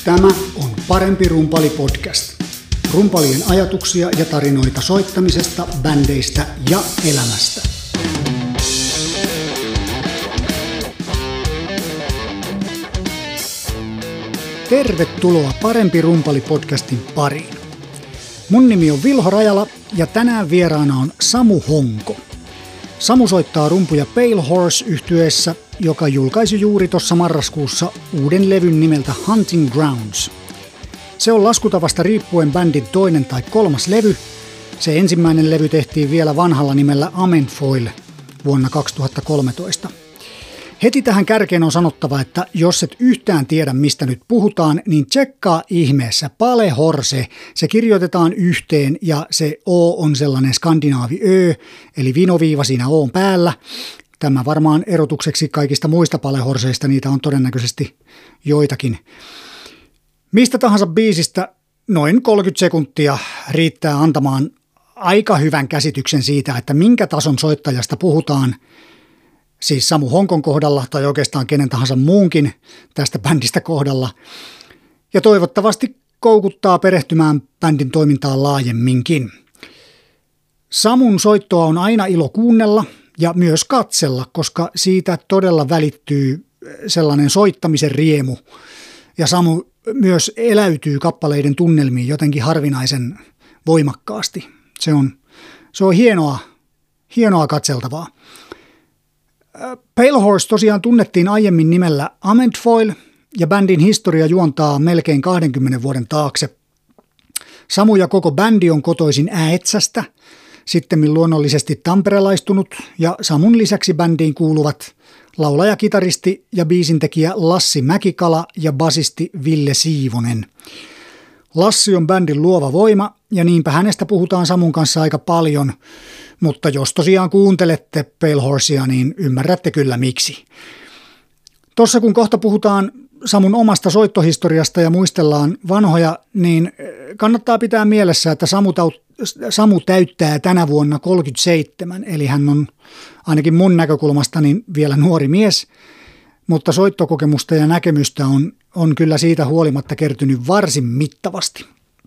Tämä on Parempi rumpali podcast. Rumpalien ajatuksia ja tarinoita soittamisesta, bändeistä ja elämästä. Tervetuloa Parempi rumpali podcastin pariin. Mun nimi on Vilho Rajala ja tänään vieraana on Samu Honko. Samu soittaa rumpuja Pale Horse-yhtyeessä, joka julkaisi juuri tuossa marraskuussa uuden levyn nimeltä Hunting Grounds. Se on laskutavasta riippuen bändin toinen tai kolmas levy. Se ensimmäinen levy tehtiin vielä vanhalla nimellä Amenfoil vuonna 2013. Heti tähän kärkeen on sanottava, että jos et yhtään tiedä mistä nyt puhutaan, niin tsekkaa ihmeessä Pale Horse. Se kirjoitetaan yhteen ja se O on sellainen skandinaavi Ö, eli vinoviiva siinä O:n päällä. Tämä varmaan erotukseksi kaikista muista Pale Horseista, niitä on todennäköisesti joitakin. Mistä tahansa biisistä noin 30 sekuntia riittää antamaan aika hyvän käsityksen siitä, että minkä tason soittajasta puhutaan. Siis Samu Honkon kohdalla tai oikeastaan kenen tahansa muunkin tästä bändistä kohdalla. Ja toivottavasti koukuttaa perehtymään bändin toimintaan laajemminkin. Samun soittoa on aina ilo kuunnella ja myös katsella, koska siitä todella välittyy sellainen soittamisen riemu. Ja Samu myös eläytyy kappaleiden tunnelmiin jotenkin harvinaisen voimakkaasti. Se on hienoa katseltavaa. Pale Horse tosiaan tunnettiin aiemmin nimellä Amenfoil ja bändin historia juontaa melkein 20 vuoden taakse. Samu ja koko bändi on kotoisin Äetsästä, sittemmin luonnollisesti tamperelaistunut ja Samun lisäksi bändiin kuuluvat laulaja, kitaristi ja biisintekijä Lassi Mäkikala ja basisti Ville Siivonen. Lassi on bändin luova voima ja niinpä hänestä puhutaan Samun kanssa aika paljon, mutta jos tosiaan kuuntelette Pale Horsea, niin ymmärrätte kyllä miksi. Tuossa kun kohta puhutaan Samun omasta soittohistoriasta ja muistellaan vanhoja, niin kannattaa pitää mielessä, että Samu täyttää tänä vuonna 37, eli hän on ainakin mun näkökulmasta niin vielä nuori mies, mutta soittokokemusta ja näkemystä on kyllä siitä huolimatta kertynyt varsin mittavasti.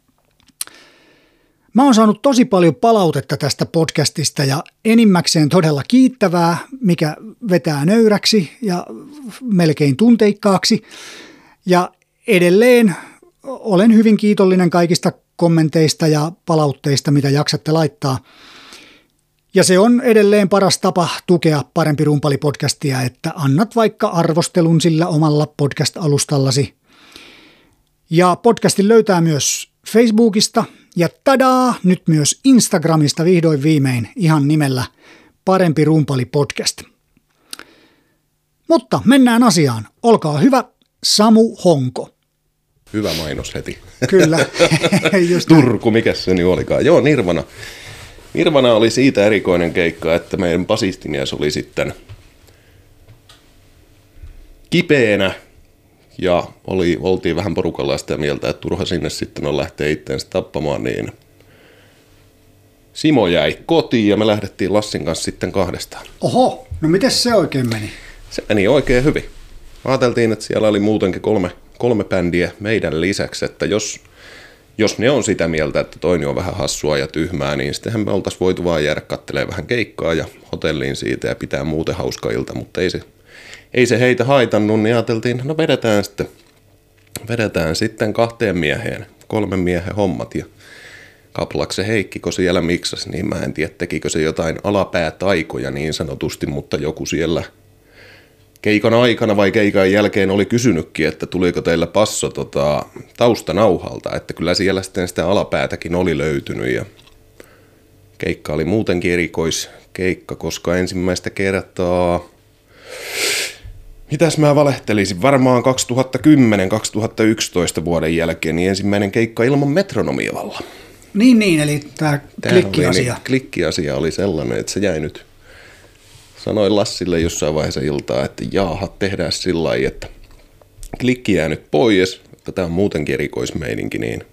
Mä oon saanut tosi paljon palautetta tästä podcastista ja enimmäkseen todella kiittävää, mikä vetää nöyräksi ja melkein tunteikkaaksi. Ja edelleen olen hyvin kiitollinen kaikista kommenteista ja palautteista, mitä jaksatte laittaa. Ja se on edelleen paras tapa tukea Parempi rumpali-podcastia, että annat vaikka arvostelun sillä omalla podcast-alustallasi. Ja podcastin löytää myös Facebookista ja tadaa, nyt myös Instagramista vihdoin viimein ihan nimellä Parempi rumpali podcast. Mutta mennään asiaan. Olkaa hyvä, Samu Honko. Hyvä mainos heti. Kyllä. Just Turku, mikä se nyt olikaan. Joo, Nirvana. Nirvana oli siitä erikoinen keikka, että meidän basistimies oli sitten kipeänä ja oltiin vähän porukalla sitä mieltä, että turha sinne sitten on lähteä itseänsä tappamaan, niin Simo jäi kotiin ja me lähdettiin Lassin kanssa sitten kahdestaan. Oho, no miten se oikein meni? Se meni oikein hyvin. Ajateltiin, että siellä oli muutenkin kolme bändiä meidän lisäksi, että jos ne on sitä mieltä, että toinen on vähän hassua ja tyhmää, niin sittenhän me oltaisiin voitu vaan jäädä katselemaan vähän keikkaa ja hotelliin siitä ja pitää muuten hauska ilta, mutta ei se heitä haitannut, niin ajateltiin, no vedetään sitten 2 mieheen, 3 miehen hommat ja Kaplaksen Heikki, kun siellä miksasi, niin mä en tiedä, tekikö se jotain alapäätaikoja niin sanotusti, mutta joku siellä keikan aikana vai keikan jälkeen oli kysynytkin, että tuliko teillä passo taustanauhalta, että kyllä siellä sitten sitä alapäätäkin oli löytynyt ja keikka oli muutenkin erikoiskeikka, koska ensimmäistä kertaa, mitäs mä valehtelisin, varmaan 2010-2011 vuoden jälkeen, niin ensimmäinen keikka ilman metronomialla. Niin, eli tämä klikkiasia. Klikkiasia oli sellainen, että se jäi nyt. Sanoin Lassille jossain vaiheessa iltaa, että jaaha, tehdään sillä lailla, että klikki jää nyt pois, että tämä on muutenkin erikoismeininki, niin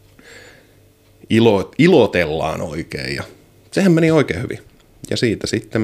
ilotellaan oikein. Ja sehän meni oikein hyvin. Ja siitä sitten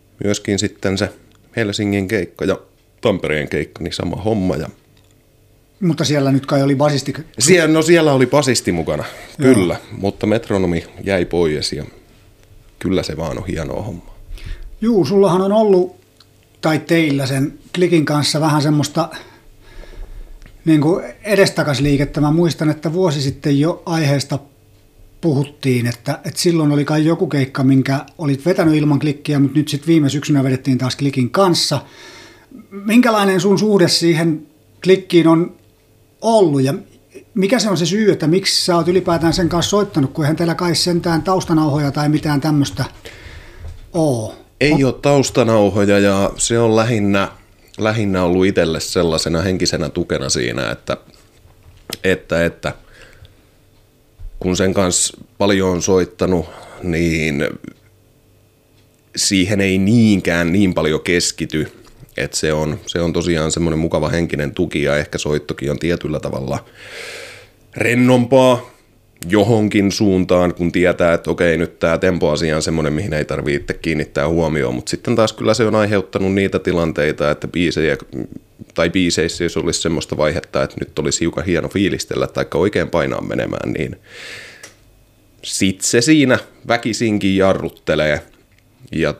myöskin sitten se Helsingin keikka ja Tampereen keikka, niin sama homma. Ja Mutta siellä nyt kai oli basisti. Siellä oli basisti mukana, kyllä, mutta metronomi jäi pois ja kyllä se vaan on hienoa hommaa. Juu, sullahan on ollut, tai teillä sen klikin kanssa vähän semmoista niin kuin edestakasliikettä. Mä muistan, että vuosi sitten jo aiheesta puhuttiin, että silloin oli kai joku keikka, minkä olit vetänyt ilman klikkiä, mutta nyt sitten viime syksynä vedettiin taas klikin kanssa. Minkälainen sun suhde siihen klikkiin on ollut ja mikä se on se syy, että miksi sä oot ylipäätään sen kanssa soittanut, kun eihän teillä kai sentään taustanauhoja tai mitään tämmöistä ole? Ei ole taustanauhoja ja se on lähinnä ollut itselle sellaisena henkisenä tukena siinä, että kun sen kanssa paljon on soittanut, niin siihen ei niinkään niin paljon keskity, että se on tosiaan semmoinen mukava henkinen tuki ja ehkä soittokin on tietyllä tavalla rennompaa johonkin suuntaan, kun tietää, että okei, nyt tämä tempoasia on semmoinen, mihin ei tarvitse kiinnittää huomioon, mutta sitten taas kyllä se on aiheuttanut niitä tilanteita, että biiseissä, jos olisi semmoista vaihetta, että nyt olisi hiukan hieno fiilistellä tai oikein painaa menemään, niin sit se siinä väkisinkin jarruttelee ja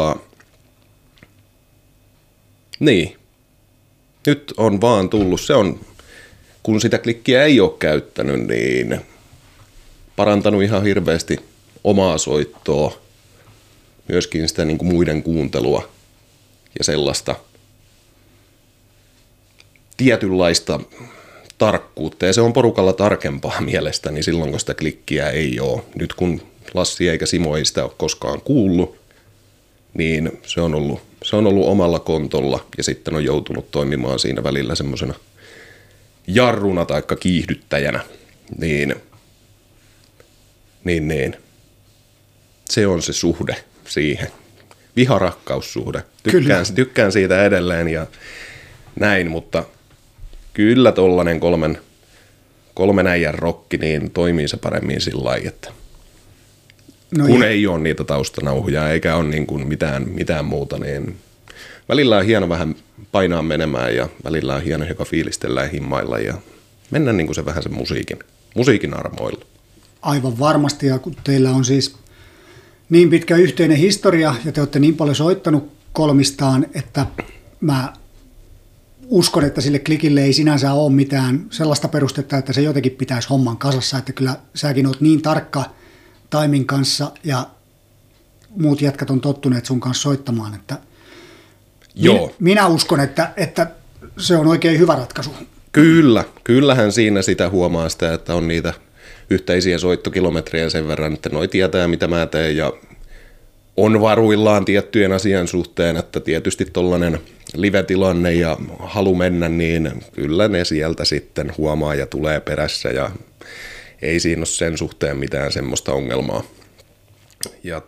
niin, nyt on vaan tullut, se on, kun sitä klikkiä ei ole käyttänyt, niin parantanut ihan hirveästi omaa soittoa, myöskin sitä niin kuin muiden kuuntelua ja sellaista tietynlaista tarkkuutta. Ja se on porukalla tarkempaa mielestäni silloin, kun sitä klikkiä ei ole. Nyt kun Lassi eikä Simo ei sitä ole koskaan kuullut, niin se on ollut omalla kontolla ja sitten on joutunut toimimaan siinä välillä semmoisena jarruna tai kiihdyttäjänä. Niin. Se on se suhde siihen. Viharakkaussuhde. Tykkään siitä edelleen ja näin, mutta kyllä tollanen kolmen äijän rokki, niin toimii se paremmin sillä lailla, että kun ei ole niitä taustanauhuja eikä ole niin kuin mitään muuta, niin välillä on hieno vähän painaa menemään ja välillä on hieno joka fiilistellä ja himmailla ja mennä niin kuin se vähän sen musiikin armoilla. Aivan varmasti, ja kun teillä on siis niin pitkä yhteinen historia ja te olette niin paljon soittanut kolmistaan, että mä uskon, että sille klikille ei sinänsä ole mitään sellaista perustetta, että se jotenkin pitäisi homman kasassa, että kyllä säkin oot niin tarkka Taimin kanssa ja muut jätkät on tottuneet sun kanssa soittamaan, että joo. Minä uskon, että se on oikein hyvä ratkaisu. Kyllähän siinä sitä huomaa sitä, että on niitä yhteisiä soittokilometrejä sen verran, että noi tietää mitä mä teen ja on varuillaan tiettyjen asian suhteen, että tietysti tollainen live-tilanne ja halu mennä, niin kyllä ne sieltä sitten huomaa ja tulee perässä ja ei siinä ole sen suhteen mitään semmoista ongelmaa. Ja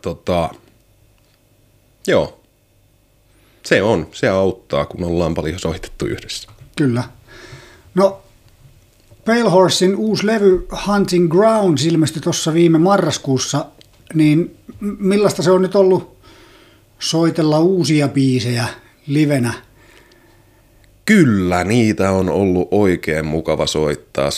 joo, se auttaa, kun ollaan paljon soitettu yhdessä. Kyllä. No, Pale Horsein uusi levy Hunting Grounds ilmestyi tuossa viime marraskuussa, niin millaista se on nyt ollut soitella uusia biisejä livenä? Kyllä, niitä on ollut oikein mukava soittaa.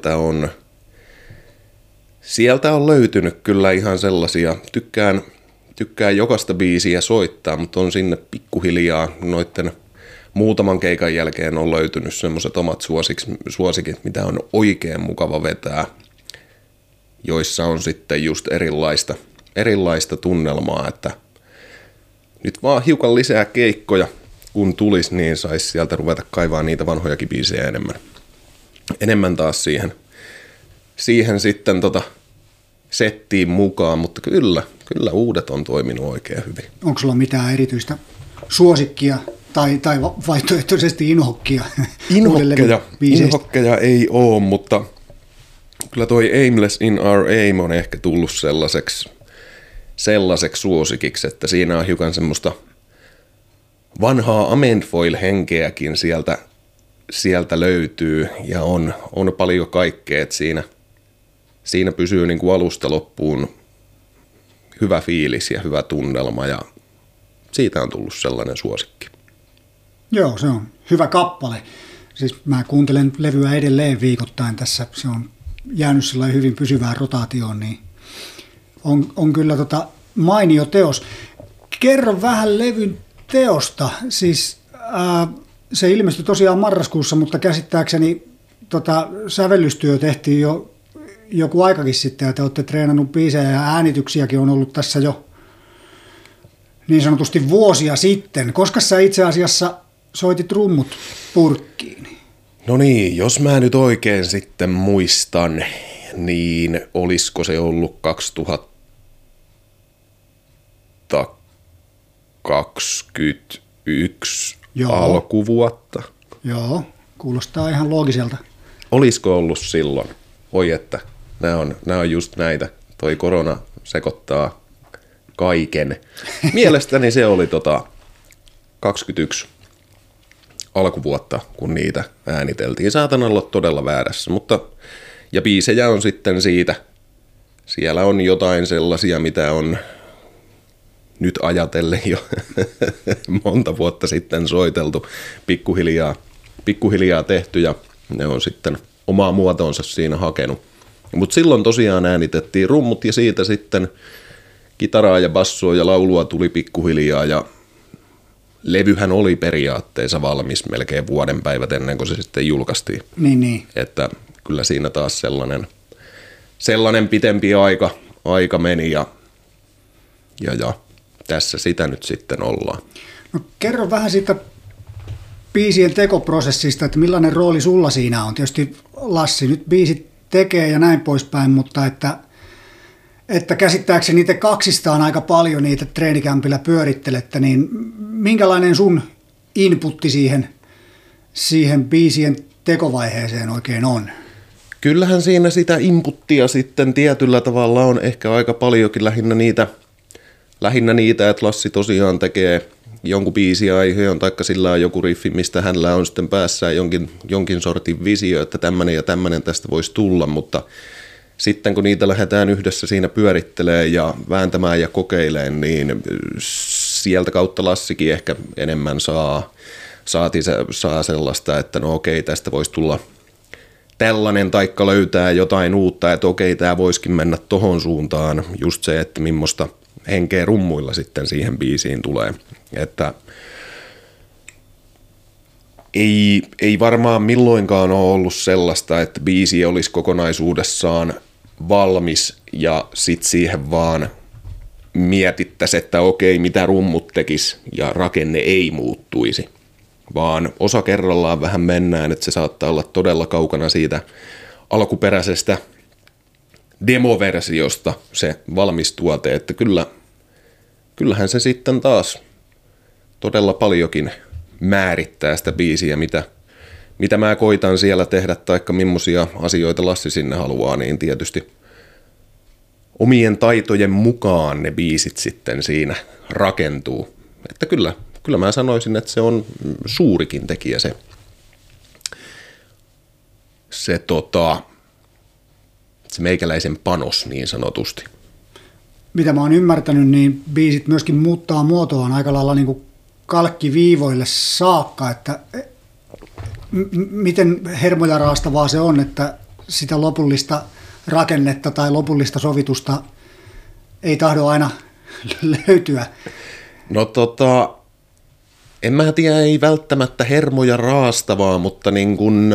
Sieltä on löytynyt kyllä ihan sellaisia, tykkään jokaista biisiä soittaa, mutta on sinne pikkuhiljaa noitten muutaman keikan jälkeen on löytynyt semmoiset omat suosikit, mitä on oikein mukava vetää, joissa on sitten just erilaista tunnelmaa, että nyt vaan hiukan lisää keikkoja, kun tulisi, niin saisi sieltä ruveta kaivaa niitä vanhojakin biisejä enemmän taas siihen sitten settiin mukaan, mutta kyllä uudet on toiminut oikein hyvin. Onko sulla mitään erityistä suosikkia tai vaihtoehtoisesti inhokkia? Inhokkeja ei ole, mutta kyllä toi Aimless in Our Aim on ehkä tullut sellaiseksi suosikiksi, että siinä on hiukan semmoista vanhaa Amendfoil-henkeäkin sieltä löytyy ja on paljon kaikkea, että siinä pysyy niin kuin alusta loppuun hyvä fiilis ja hyvä tunnelma ja siitä on tullut sellainen suosikki. Joo, se on hyvä kappale. Siis mä kuuntelen levyä edelleen viikoittain tässä, se on jäänyt sillä hyvin pysyvään rotaatioon, niin on kyllä mainio teos. Kerro vähän levyn teosta, siis se ilmestyi tosiaan marraskuussa, mutta käsittääkseni sävellystyö tehtiin jo joku aikakin sitten, ja te olette treenannut biisejä ja äänityksiäkin on ollut tässä jo niin sanotusti vuosia sitten. Koska sä itse asiassa soitit rummut purkkiin? No niin, jos mä nyt oikein sitten muistan, niin olisiko se ollut 2021 alkuvuotta? Joo, kuulostaa ihan loogiselta. Olisiko ollut silloin? Oi että, nämä on just näitä. Toi korona sekoittaa kaiken. Mielestäni se oli 21 alkuvuotta, kun niitä ääniteltiin. Saatan olla todella väärässä, mutta ja biisejä on sitten siitä. Siellä on jotain sellaisia, mitä on nyt ajatellen jo monta vuotta sitten soiteltu, pikkuhiljaa tehty ja ne on sitten omaa muotoonsa siinä hakenut. Mutta silloin tosiaan äänitettiin rummut ja siitä sitten kitaraa ja bassoa ja laulua tuli pikkuhiljaa ja levyhän oli periaatteessa valmis melkein vuoden päivät ennen kuin se sitten julkaistiin. Niin. Että kyllä siinä taas sellainen pitempi aika meni ja tässä sitä nyt sitten ollaan. No kerro vähän siitä biisien tekoprosessista, että millainen rooli sulla siinä on. Tietysti Lassi nyt biisit tekee ja näin poispäin, mutta että käsittääkseni te kaksistaan aika paljon niitä treenikämpillä pyörittelette, niin minkälainen sun inputti siihen biisien tekovaiheeseen oikein on? Kyllähän siinä sitä inputtia sitten tietyllä tavalla on ehkä aika paljonkin lähinnä niitä, että Lassi tosiaan tekee jonkun biisiaiheen, taikka sillä on joku riffi, mistä hänellä on sitten päässään jonkin sortin visio, että tämmöinen ja tämmöinen tästä voisi tulla, mutta sitten kun niitä lähdetään yhdessä siinä pyörittelemään ja vääntämään ja kokeilemaan, niin sieltä kautta Lassikin ehkä enemmän saa sellaista, että no okei, tästä voisi tulla tällainen, taikka löytää jotain uutta, että okei, tämä voisikin mennä tohon suuntaan, just se, että millaista henkeä rummuilla sitten siihen biisiin tulee, että ei varmaan milloinkaan ole ollut sellaista, että biisi olisi kokonaisuudessaan valmis ja sit siihen vaan mietittäisiin, että okei, mitä rummut tekisi ja rakenne ei muuttuisi, vaan osa kerrallaan vähän mennään, että se saattaa olla todella kaukana siitä alkuperäisestä demoversiosta se valmis tuote, että kyllähän se sitten taas todella paljonkin määrittää sitä biisiä, mitä mä koitan siellä tehdä, taikka millaisia asioita Lassi sinne haluaa, niin tietysti omien taitojen mukaan ne biisit sitten siinä rakentuu. Että kyllä mä sanoisin, että se on suurikin tekijä se meikäläisen panos niin sanotusti. Mitä mä oon ymmärtänyt, niin biisit myöskin muuttaa muotoaan aika lailla niin kuin kalkkiviivoille saakka, että miten hermoja raastavaa se on, että sitä lopullista rakennetta tai lopullista sovitusta ei tahdo aina löytyä. No en mä tiedä, ei välttämättä hermoja raastavaa, mutta niin kun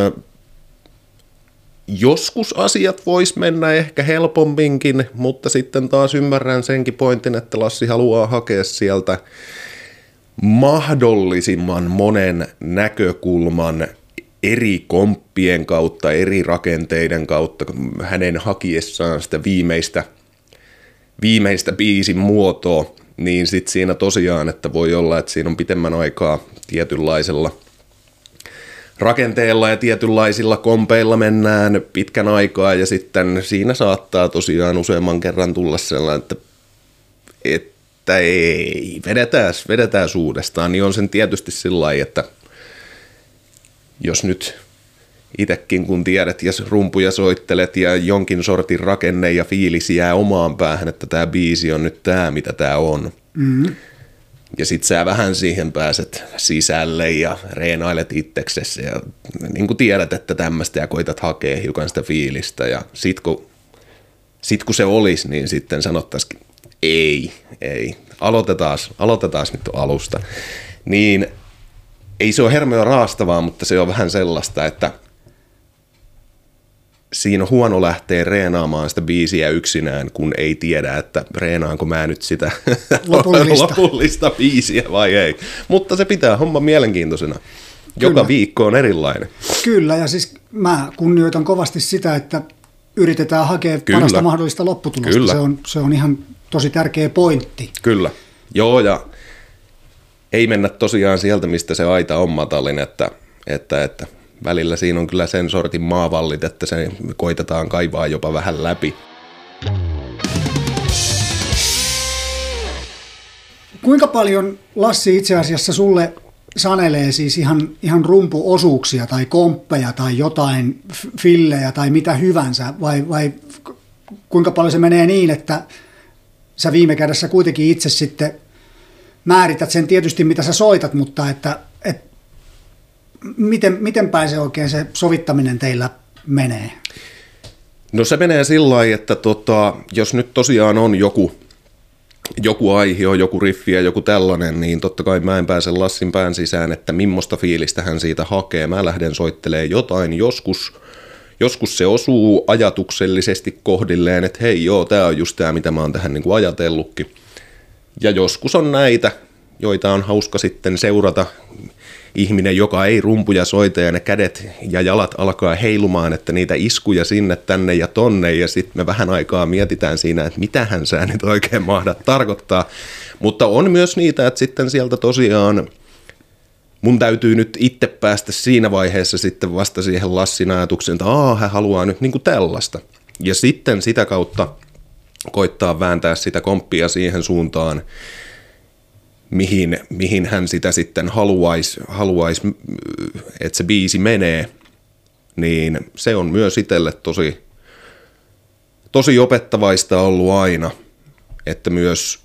joskus asiat vois mennä ehkä helpomminkin, mutta sitten taas ymmärrän senkin pointin, että Lassi haluaa hakea sieltä mahdollisimman monen näkökulman eri komppien kautta, eri rakenteiden kautta, hänen hakiessaan sitä viimeistä biisin muotoa, niin sitten siinä tosiaan, että voi olla, että siinä on pitemmän aikaa tietynlaisella rakenteella ja tietynlaisilla kompeilla mennään pitkän aikaa ja sitten siinä saattaa tosiaan useamman kerran tulla sellainen, että ei, vedetään uudestaan, niin on sen tietysti sillä lailla, että jos nyt itsekin kun tiedät ja rumpuja soittelet ja jonkin sortin rakenne ja fiilis jää omaan päähän, että tämä biisi on nyt tämä, mitä tämä on, Ja sit sä vähän siihen pääset sisälle ja reenailet itseksesi ja niin kuin tiedät, että tämmöistä ja koitat hakea hiukan sitä fiilistä. Ja sit kun se olisi, niin sitten sanottaisiin, ei, aloitetaan nyt alusta. Niin ei se ole hermoja raastavaa, mutta se on vähän sellaista, että siinä on huono lähteä reenaamaan sitä biisiä yksinään, kun ei tiedä, että reenaanko mä nyt sitä lopullista biisiä vai ei. Mutta se pitää homma mielenkiintoisena. Joka viikko on erilainen. Kyllä, ja siis mä kunnioitan kovasti sitä, että yritetään hakea parasta mahdollista lopputulosta. Se on ihan tosi tärkeä pointti. Kyllä. Joo, ja ei mennä tosiaan sieltä, mistä se aita on matalin, että välillä siinä on kyllä sen sortin maavallit, että se koitetaan kaivaa jopa vähän läpi. Kuinka paljon Lassi itse asiassa sulle sanelee siis ihan rumpuosuuksia tai komppeja tai jotain fillejä tai mitä hyvänsä, vai kuinka paljon se menee niin, että sä viime kädessä kuitenkin itse sitten määrität sen tietysti, mitä sä soitat, mutta että miten päin se oikein se sovittaminen teillä menee? No se menee sillä lailla, että jos nyt tosiaan on joku aihio, joku riffi ja joku tällainen, niin totta kai mä en pääse Lassin pään sisään, että millaista fiilistä hän siitä hakee. Mä lähden soittelemaan jotain, joskus se osuu ajatuksellisesti kohdilleen, että hei joo, tää on just tää, mitä mä oon tähän niin kuin ajatellutkin. Ja joskus on näitä, joita on hauska sitten seurata. Ihminen, joka ei rumpuja soita ja ne kädet ja jalat alkaa heilumaan, että niitä iskuja sinne, tänne ja tonne, ja sitten me vähän aikaa mietitään siinä, että mitähän sä nyt oikein mahdat tarkoittaa. Mutta on myös niitä, että sitten sieltä tosiaan mun täytyy nyt itse päästä siinä vaiheessa sitten vasta siihen Lassin ajatukseen, että hän haluaa nyt niinku tällaista. Ja sitten sitä kautta koittaa vääntää sitä komppia siihen suuntaan, mihin hän sitä sitten haluaisi, että se biisi menee, niin se on myös itselle tosi opettavaista ollut aina, että myös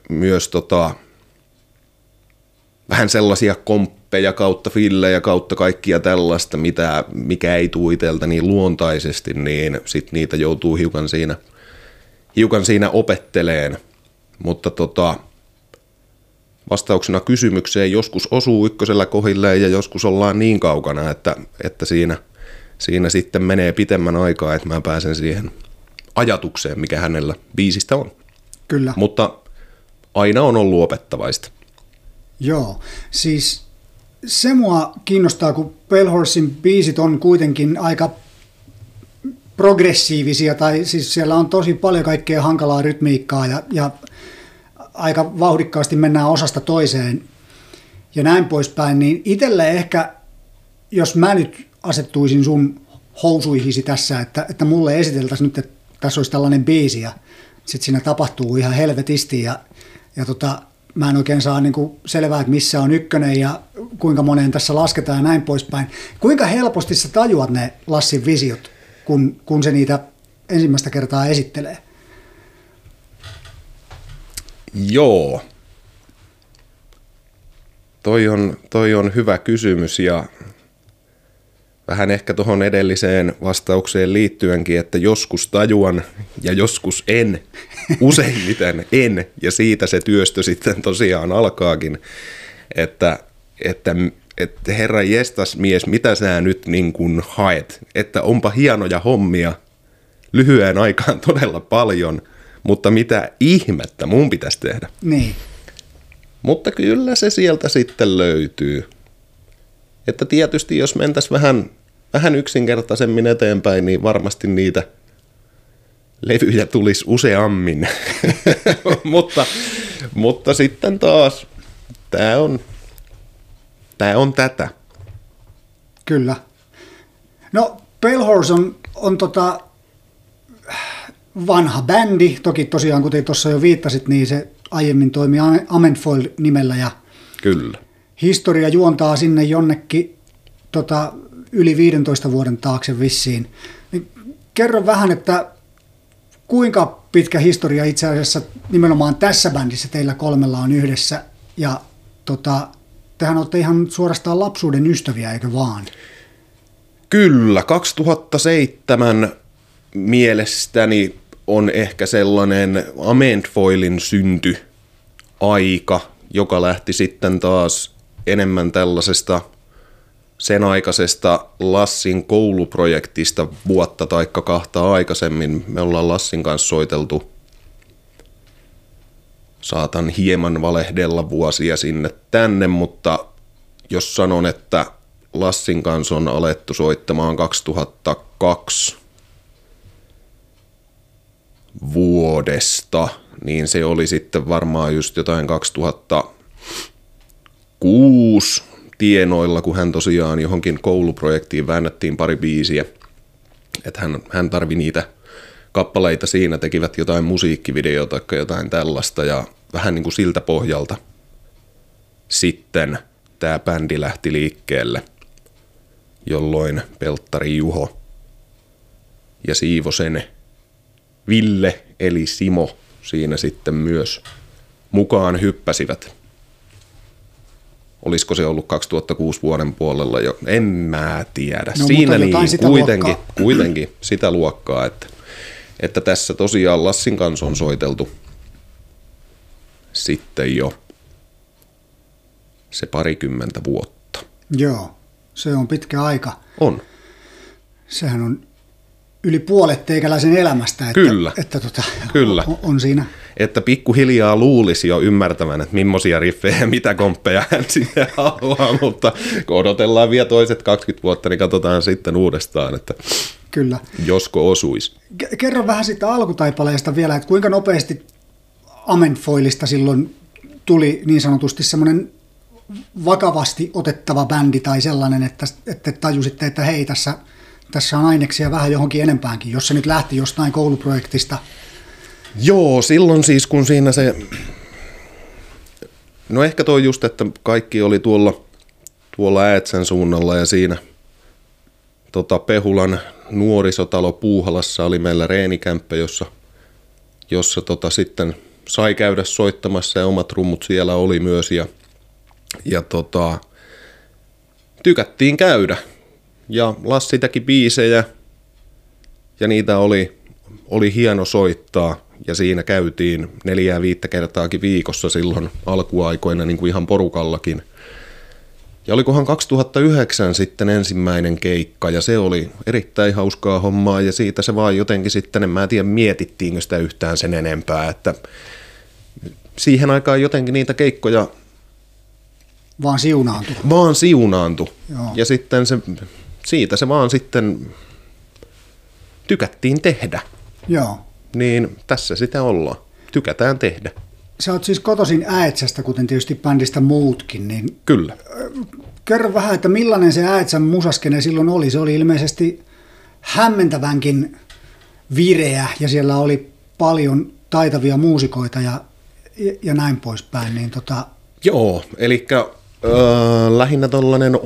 vähän sellaisia komppeja kautta fillejä kautta kaikkia tällaista, mikä ei tule itseltä niin luontaisesti, niin sitten niitä joutuu hiukan siinä opetteleen, mutta vastauksena kysymykseen joskus osuu ykkösellä kohilleen ja joskus ollaan niin kaukana, että siinä sitten menee pitemmän aikaa, että mä pääsen siihen ajatukseen, mikä hänellä biisistä on. Kyllä. Mutta aina on ollut opettavaista. Joo, siis se mua kiinnostaa, kun Pale Horsein biisit on kuitenkin aika progressiivisia, tai siis siellä on tosi paljon kaikkea hankalaa rytmiikkaa ja aika vauhdikkaasti mennään osasta toiseen ja näin poispäin, niin itselle ehkä, jos mä nyt asettuisin sun housuihisi tässä, että mulle esiteltäisiin nyt, että tässä olisi tällainen biisi ja sitten siinä tapahtuu ihan helvetisti ja mä en oikein saa niinku selvää, että missä on ykkönen ja kuinka moneen tässä lasketaan ja näin poispäin. Kuinka helposti sä tajuat ne Lassin visiot, kun se niitä ensimmäistä kertaa esittelee? Joo. Toi on hyvä kysymys ja vähän ehkä tuohon edelliseen vastaukseen liittyenkin, että joskus tajuan ja joskus en, useimmiten en, ja siitä se työstö sitten tosiaan alkaakin, että herra jestas mies, mitä sä nyt niin kuin haet, että onpa hienoja hommia lyhyen aikaan todella paljon, mutta mitä ihmettä mun pitäisi tehdä. Niin. Mutta kyllä se sieltä sitten löytyy. Että tietysti jos mentäisiin vähän yksinkertaisemmin eteenpäin, niin varmasti niitä levyjä tulisi useammin. mutta sitten taas tämä on tätä. Kyllä. No Pale Horse on vanha bändi. Toki tosiaan, kuten tuossa jo viittasit, niin se aiemmin toimi Amenfoil-nimellä ja kyllä. Historia juontaa sinne jonnekin yli 15 vuoden taakse vissiin. Niin kerro vähän, että kuinka pitkä historia itse asiassa nimenomaan tässä bändissä teillä kolmella on yhdessä ja tehän olette ihan suorastaan lapsuuden ystäviä, eikö vaan? Kyllä, 2007 mielestäni on ehkä sellainen Amendfoilin synty-aika, joka lähti sitten taas enemmän tällaisesta sen aikaisesta Lassin kouluprojektista vuotta taikka kahta aikaisemmin. Me ollaan Lassin kanssa soiteltu, saatan hieman valehdella vuosia sinne tänne, mutta jos sanon, että Lassin kanssa on alettu soittamaan 2002 vuodesta, niin se oli sitten varmaan just jotain 2006 tienoilla, kun hän tosiaan johonkin kouluprojektiin väännettiin pari biisiä. Että hän tarvi niitä kappaleita siinä, tekivät jotain musiikkivideota tai jotain tällaista, ja vähän niin kuin siltä pohjalta sitten tämä bändi lähti liikkeelle, jolloin Pelttari Juho ja Siivosen Ville eli Simo siinä sitten myös mukaan hyppäsivät. Olisiko se ollut 2006 vuoden puolella jo? En mä tiedä. No, siinä niin kuitenkin sitä luokkaa, että tässä tosiaan Lassin kanssa on soiteltu sitten jo se 20 vuotta. Joo, se on pitkä aika. On. Sehän on yli puolet teikäläisen elämästä, että, kyllä. Kyllä. On siinä. Että pikkuhiljaa luulisi jo ymmärtävän, että millaisia riffejä ja mitä komppeja hän siihen haluaa, mutta kun odotellaan vielä toiset 20 vuotta, niin katsotaan sitten uudestaan, että kyllä. Josko osuisi. Kerro vähän siitä alkutaipaleesta vielä, että kuinka nopeasti Amendfoilista silloin tuli niin sanotusti semmoinen vakavasti otettava bändi tai sellainen, että tajusitte, että hei, tässä on aineksia vähän johonkin enempäänkin, jos se nyt lähti jostain kouluprojektista. Joo, silloin siis kun siinä se, no ehkä toi just, että kaikki oli tuolla Äätsän suunnalla ja siinä Pehulan nuorisotalo Puuhalassa oli meillä reenikämppä, jossa sitten sai käydä soittamassa ja omat rummut siellä oli myös ja tykättiin käydä ja Lassi teki biisejä ja niitä oli hieno soittaa ja siinä käytiin 4-5 kertaakin viikossa silloin alkuaikoina niin kuin ihan porukallakin. Ja olikohan 2009 sitten ensimmäinen keikka ja se oli erittäin hauskaa hommaa ja siitä se vaan jotenkin sitten, en mä tiedä mietittiinkö sitä yhtään sen enempää, että siihen aikaan jotenkin niitä keikkoja Vaan siunaantui. Joo. Ja sitten siitä se vaan sitten tykättiin tehdä. Joo. Niin tässä sitä ollaan. Tykätään tehdä. Sä oot siis kotoisin Äätsästä, kuten tietysti bändistä muutkin. Niin kyllä. Kerro vähän, että millainen se Äätsän musaskene silloin oli. Se oli ilmeisesti hämmentävänkin vireä ja siellä oli paljon taitavia muusikoita ja näin poispäin. Niin Joo, eli lähinnä tollainen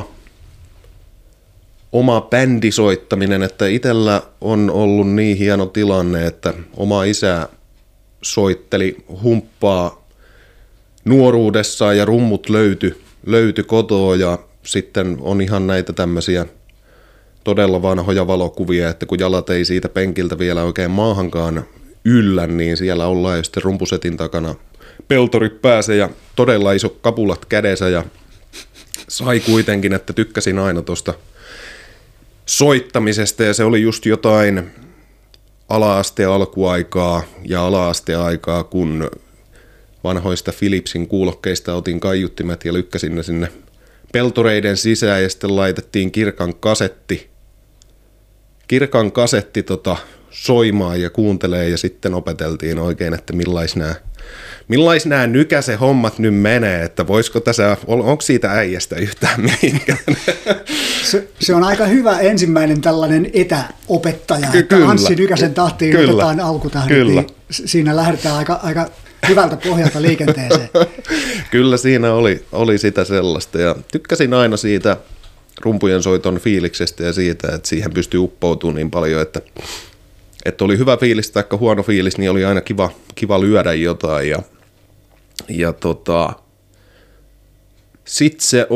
oma bändisoittaminen, että itsellä on ollut niin hieno tilanne, että oma isä soitteli humppaa nuoruudessaan ja rummut löytyi kotoa ja sitten on ihan näitä tämmöisiä todella vanhoja valokuvia, että kun jalat ei siitä penkiltä vielä oikein maahankaan yllä, niin siellä ollaan jo sitten rumpusetin takana peltori päässä ja todella iso kapulat kädessä ja sai kuitenkin, että tykkäsin aina tuosta soittamisesta ja se oli just jotain ala-asteen alkuaikaa ja ala-asteaikaa, kun vanhoista Philipsin kuulokkeista otin kaiuttimet ja lykkäsin ne sinne peltoreiden sisään ja sitten laitettiin kirkan kasetti soimaan ja kuuntelee ja sitten opeteltiin oikein, että millais nämä nykäse hommat nyt menee, että voisiko tässä, onko siitä äijästä yhtään mihinkään? Se on aika hyvä ensimmäinen tällainen etäopettaja, että Anssi Nykäsen tahtiin otetaan alkutähdit, niin siinä lähdetään aika hyvältä pohjalta liikenteeseen. Kyllä siinä oli sitä sellaista ja tykkäsin aina siitä rumpujen soiton fiiliksestä ja siitä, että siihen pystyy uppoutumaan niin paljon, että oli hyvä fiilis tai huono fiilis, niin oli aina kiva lyödä jotain ja Sitten se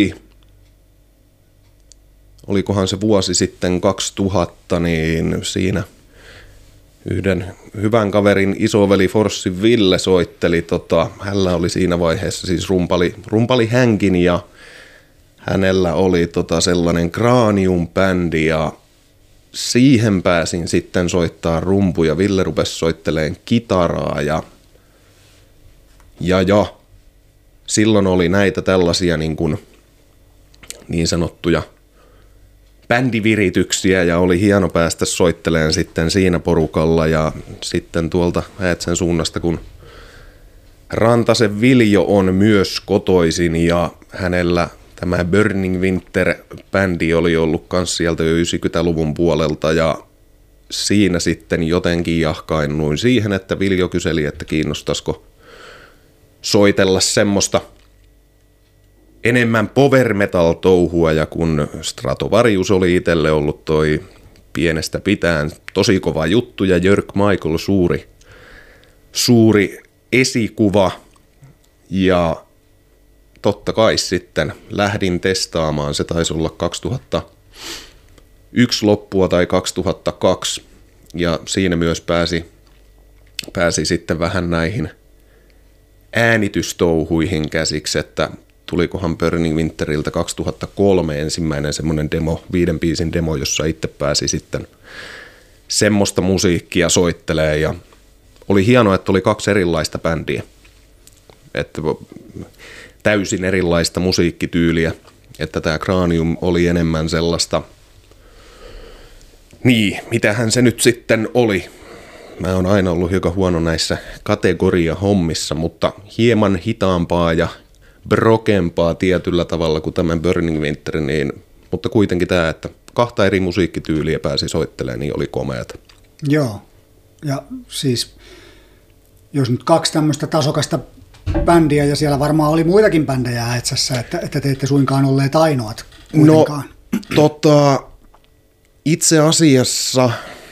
olikohan se vuosi sitten 2000, niin siinä yhden hyvän kaverin isoveli Forssin Ville soitteli, hänellä oli siinä vaiheessa siis rumpali hänkin ja hänellä oli sellainen Cranium-bändi ja siihen pääsin sitten soittaa rumpuja. Ville rupesi soitteleen kitaraa ja silloin oli näitä tällaisia niin sanottuja bändivirityksiä ja oli hieno päästä soittelemaan sitten siinä porukalla ja sitten tuolta Äetsän suunnasta, kun Rantasen Viljo on myös kotoisin ja hänellä tämä Burning Winter-bändi oli ollut kans sieltä jo 90-luvun puolelta ja siinä sitten jotenkin jahkainnuin siihen, että Viljo kyseli, että kiinnostaisiko soitella semmoista enemmän power metal touhua ja kun Stratovarius oli itselle ollut toi pienestä pitäen tosi kova juttu ja Jörg Michael suuri esikuva ja totta kai sitten lähdin testaamaan, se taisi olla 2001 loppua tai 2002 ja siinä myös pääsi sitten vähän näihin äänitystouhuihin käsiksi, että tulikohan Burning Winteriltä 2003 ensimmäinen semmoinen demo, 5 biisin demo, jossa itse pääsi sitten semmoista musiikkia soittelee ja oli hienoa, että oli 2 erilaista bändiä, että täysin erilaista musiikkityyliä, että tämä Cranium oli enemmän sellaista, niin, mitähän se nyt sitten oli. Mä oon aina ollut hiukan huono näissä kategoria-hommissa, mutta hieman hitaampaa ja brokempaa tietyllä tavalla kuin tämän Burning Winter, niin, mutta kuitenkin tämä, että 2 eri musiikkityyliä pääsi soittelemaan, niin oli komeata. Joo, ja siis jos nyt 2 tämmöistä tasokasta bändiä, ja siellä varmaan oli muitakin bändejä Äetsässä, että te ette suinkaan olleet ainoat kuitenkaan. No, itse asiassa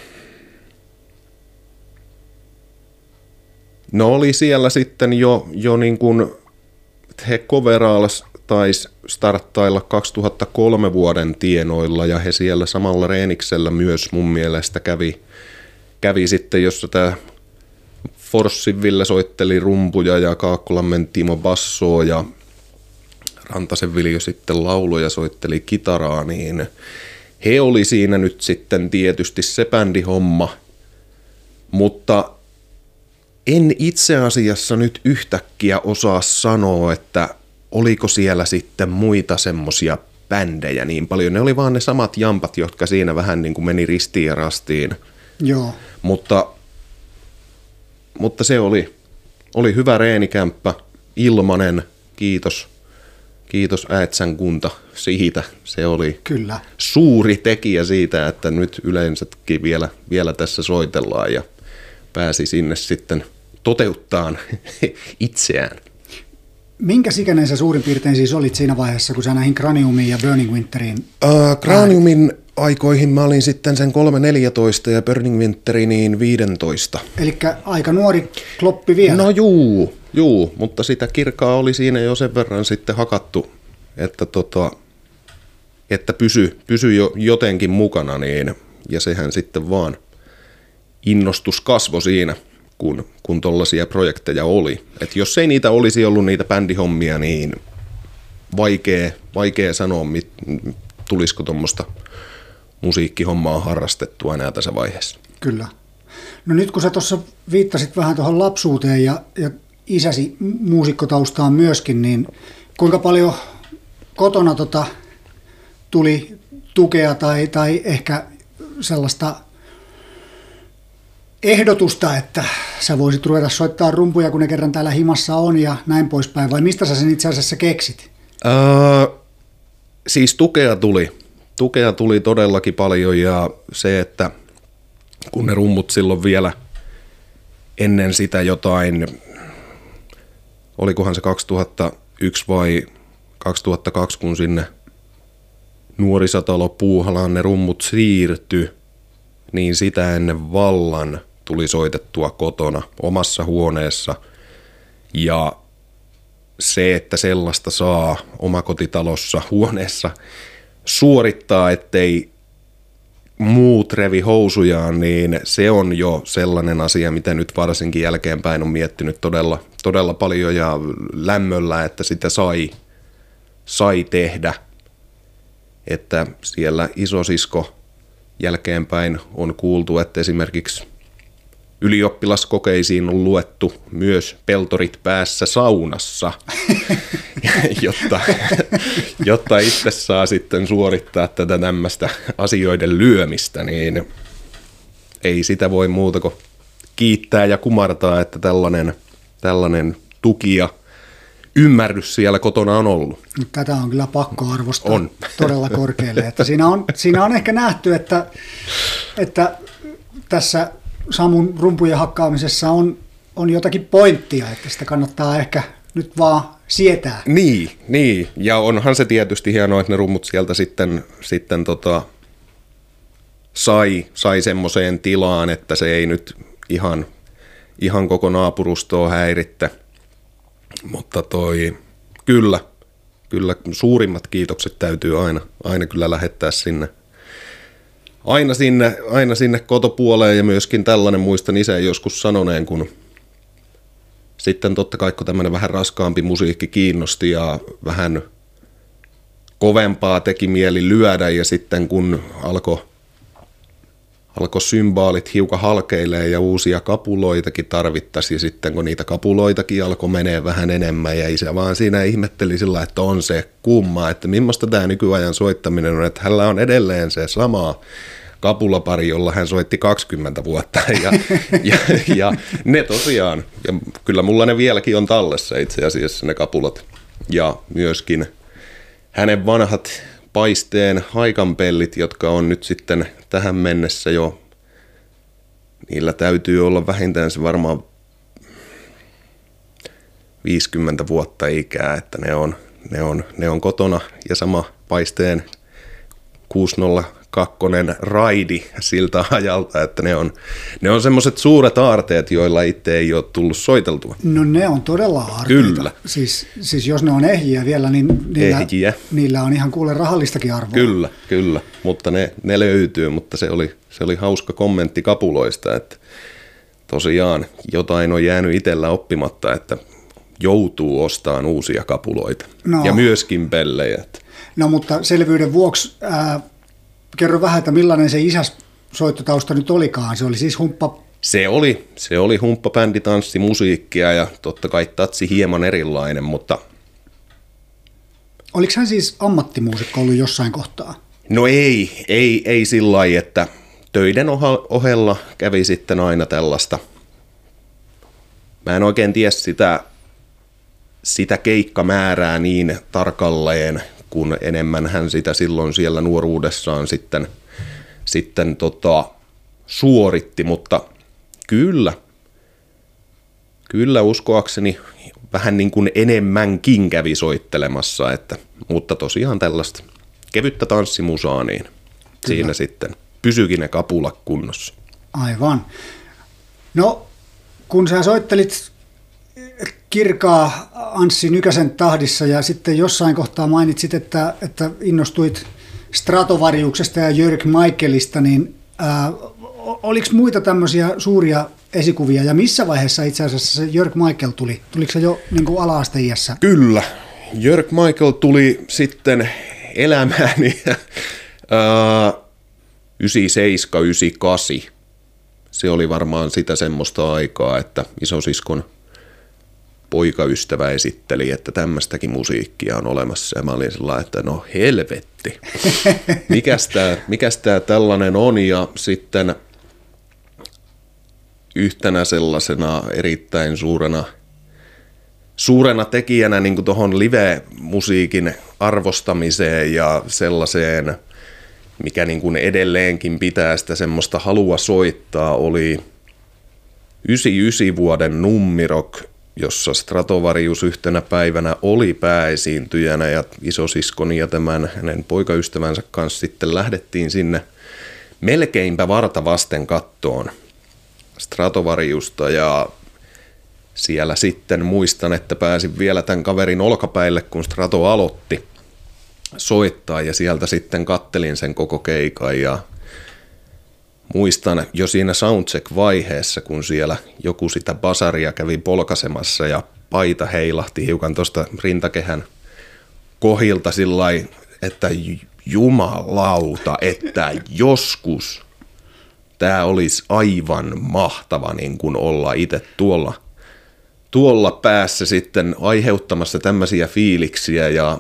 oli siellä sitten jo niin kuin he coveraalas taisi starttailla 2003 vuoden tienoilla ja he siellä samalla Reeniksellä myös mun mielestä kävi sitten, jossa tämä Forssin Ville soitteli rumpuja ja Kaakkolammen Timo bassoa ja Rantasen Viljo sitten lauloja soitteli kitaraa, niin he oli siinä nyt sitten tietysti se bändihomma, mutta en itse asiassa nyt yhtäkkiä osaa sanoa, että oliko siellä sitten muita semmosia bändejä niin paljon. Ne oli vaan ne samat jampat, jotka siinä vähän niin kuin meni ristiin ja rastiin. Joo. Mutta se oli hyvä reenikämppä, ilmanen, kiitos Äetsän kunta siitä. Se oli kyllä suuri tekijä siitä, että nyt yleensäkin vielä tässä soitellaan ja pääsi sinne sitten toteuttaan itseään. Minkäs ikäinen sä suurin piirtein siis olit siinä vaiheessa, kun sä näihin Craniumiin ja Burning Winteriin? Craniumin aikoihin mä olin sitten sen 3-14 ja Burning Winteriin niin 15. Elikkä aika nuori kloppi vielä. No juu, mutta sitä kirkaa oli siinä jo sen verran sitten hakattu, että pysy jo jotenkin mukana, niin, ja sehän sitten vaan innostus kasvoi siinä, kun tollaisia projekteja oli. Et jos ei niitä olisi ollut niitä bändihommia, niin vaikea sanoa, tulisiko tuommoista musiikkihommaa harrastettua enää tässä vaiheessa. Kyllä. No nyt kun sä tuossa viittasit vähän tuohon lapsuuteen ja isäsi muusikkotaustaan myöskin, niin kuinka paljon kotona tuli tukea tai ehkä sellaista ehdotusta, että sä voisit ruveta soittaa rumpuja, kun ne kerran täällä himassa on ja näin poispäin, vai mistä sä sen itse asiassa keksit? Siis tukea tuli todellakin paljon ja se, että kun ne rummut silloin vielä ennen sitä jotain, olikohan se 2001 vai 2002, kun sinne Nuorisatalo Puuhalaan ne rummut siirtyi, niin sitä ennen vallan tuli soitettua kotona omassa huoneessa ja se, että sellaista saa omakotitalossa, huoneessa suorittaa, ettei muut revi housujaan, niin se on jo sellainen asia, mitä nyt varsinkin jälkeenpäin on miettinyt todella paljon ja lämmöllä, että sitä sai tehdä. Että siellä isosisko jälkeenpäin on kuultu, että esimerkiksi ylioppilaskokeisiin on luettu myös peltorit päässä saunassa, jotta itse saa sitten suorittaa tätä tämmöistä asioiden lyömistä, niin ei sitä voi muuta kuin kiittää ja kumartaa, että tällainen tuki ja ymmärrys siellä kotona on ollut. Tätä on kyllä pakko arvostaa todella korkealle. Että siinä on ehkä nähty, että tässä Samun rumpujen hakkaamisessa on jotakin pointtia, että sitä kannattaa ehkä nyt vaan sietää. Niin. Ja onhan se tietysti hienoa, että ne rummut sieltä sitten sai semmoiseen tilaan, että se ei nyt ihan koko naapurustoa häiritte. Mutta kyllä suurimmat kiitokset täytyy aina kyllä lähettää aina sinne kotopuoleen, ja myöskin tällainen, muistan isän joskus sanoneen, kun sitten totta kai kun tämmöinen vähän raskaampi musiikki kiinnosti ja vähän kovempaa teki mieli lyödä, ja sitten kun alkoi symbaalit hiukan halkeilee ja uusia kapuloitakin tarvittaisiin, ja sitten kun niitä kapuloitakin alkoi menee vähän enemmän, ja isä vaan siinä ihmetteli sillä, että on se kumma, että millaista tämä nykyajan soittaminen on, että hänellä on edelleen se sama kapulapari, jolla hän soitti 20 vuotta, ja ne tosiaan, ja kyllä mulla ne vieläkin on tallessa itse asiassa ne kapulat, ja myöskin hänen vanhat paisteen haikanpellit, jotka on nyt sitten tähän mennessä jo, niillä täytyy olla vähintään se varmaan 50 vuotta ikää, että ne on kotona, ja sama paisteen 602 raidi siltä ajalta, että ne on semmoiset suuret aarteet, joilla itse ei ole tullut soiteltua. No ne on todella aarteita. Kyllä. Siis jos ne on ehjiä vielä, niin niillä on ihan kuule rahallistakin arvoa. Kyllä, mutta ne löytyy, mutta se oli hauska kommentti kapuloista, että tosiaan jotain on jäänyt itsellä oppimatta, että joutuu ostamaan uusia kapuloita ja myöskin pellejä. No mutta selvyyden vuoksi kerro vähän, että millainen se isäs soittotausta nyt olikaan. Se oli siis humppa. Se oli humppabändi, tanssimusiikkia ja totta kai tatsi hieman erilainen, mutta oliko hän siis ammattimuusikko ollut jossain kohtaa? No ei sillä lailla, että töiden ohella kävi sitten aina tällaista. Mä en oikein tiedä sitä keikkamäärää niin tarkalleen, kun enemmän hän sitä silloin siellä nuoruudessaan sitten suoritti, mutta kyllä uskoakseni vähän niin kuin enemmänkin kävi soittelemassa, mutta tosiaan tällaista kevyttä tanssimusaa, niin siinä sitten pysyikin ne kapulat kunnossa. Aivan. No, kun sä soittelit Kirkaa Anssi Nykäsen tahdissa ja sitten jossain kohtaa mainitsit, että innostuit Stratovariuksesta ja Jörg Michaelista, niin oliko muita tämmöisiä suuria esikuvia ja missä vaiheessa itse asiassa se Jörg Michael tuli? Tuliko se jo niin kuin ala-asteiässä? Kyllä. Jörg Michael tuli sitten elämääni 97-98. Se oli varmaan sitä semmoista aikaa, että isosiskon poikaystävä esitteli, että tämmöistäkin musiikkia on olemassa, ja mä olin sellainen, että no helvetti, mikäs tää tällainen on, ja sitten yhtenä sellaisena erittäin suurena tekijänä niin kuin tuohon live-musiikin arvostamiseen ja sellaiseen, mikä niin kuin edelleenkin pitää sitä semmoista halua soittaa, oli 99 vuoden Nummirok, jossa Stratovarius yhtenä päivänä oli pääesiintyjänä, ja isosiskoni ja tämän hänen poikaystävänsä kanssa sitten lähdettiin sinne melkeinpä varta vasten kattoon Stratovariusta, ja siellä sitten muistan, että pääsin vielä tämän kaverin olkapäille, kun Strato aloitti soittaa ja sieltä sitten kattelin sen koko keikan ja muistan jo siinä soundcheck-vaiheessa, kun siellä joku sitä basaria kävi polkasemassa ja paita heilahti hiukan tuosta rintakehän kohilta sillai, että jumalauta, että joskus tämä olisi aivan mahtava niin kuin olla itse tuolla päässä sitten aiheuttamassa tämmöisiä fiiliksiä ja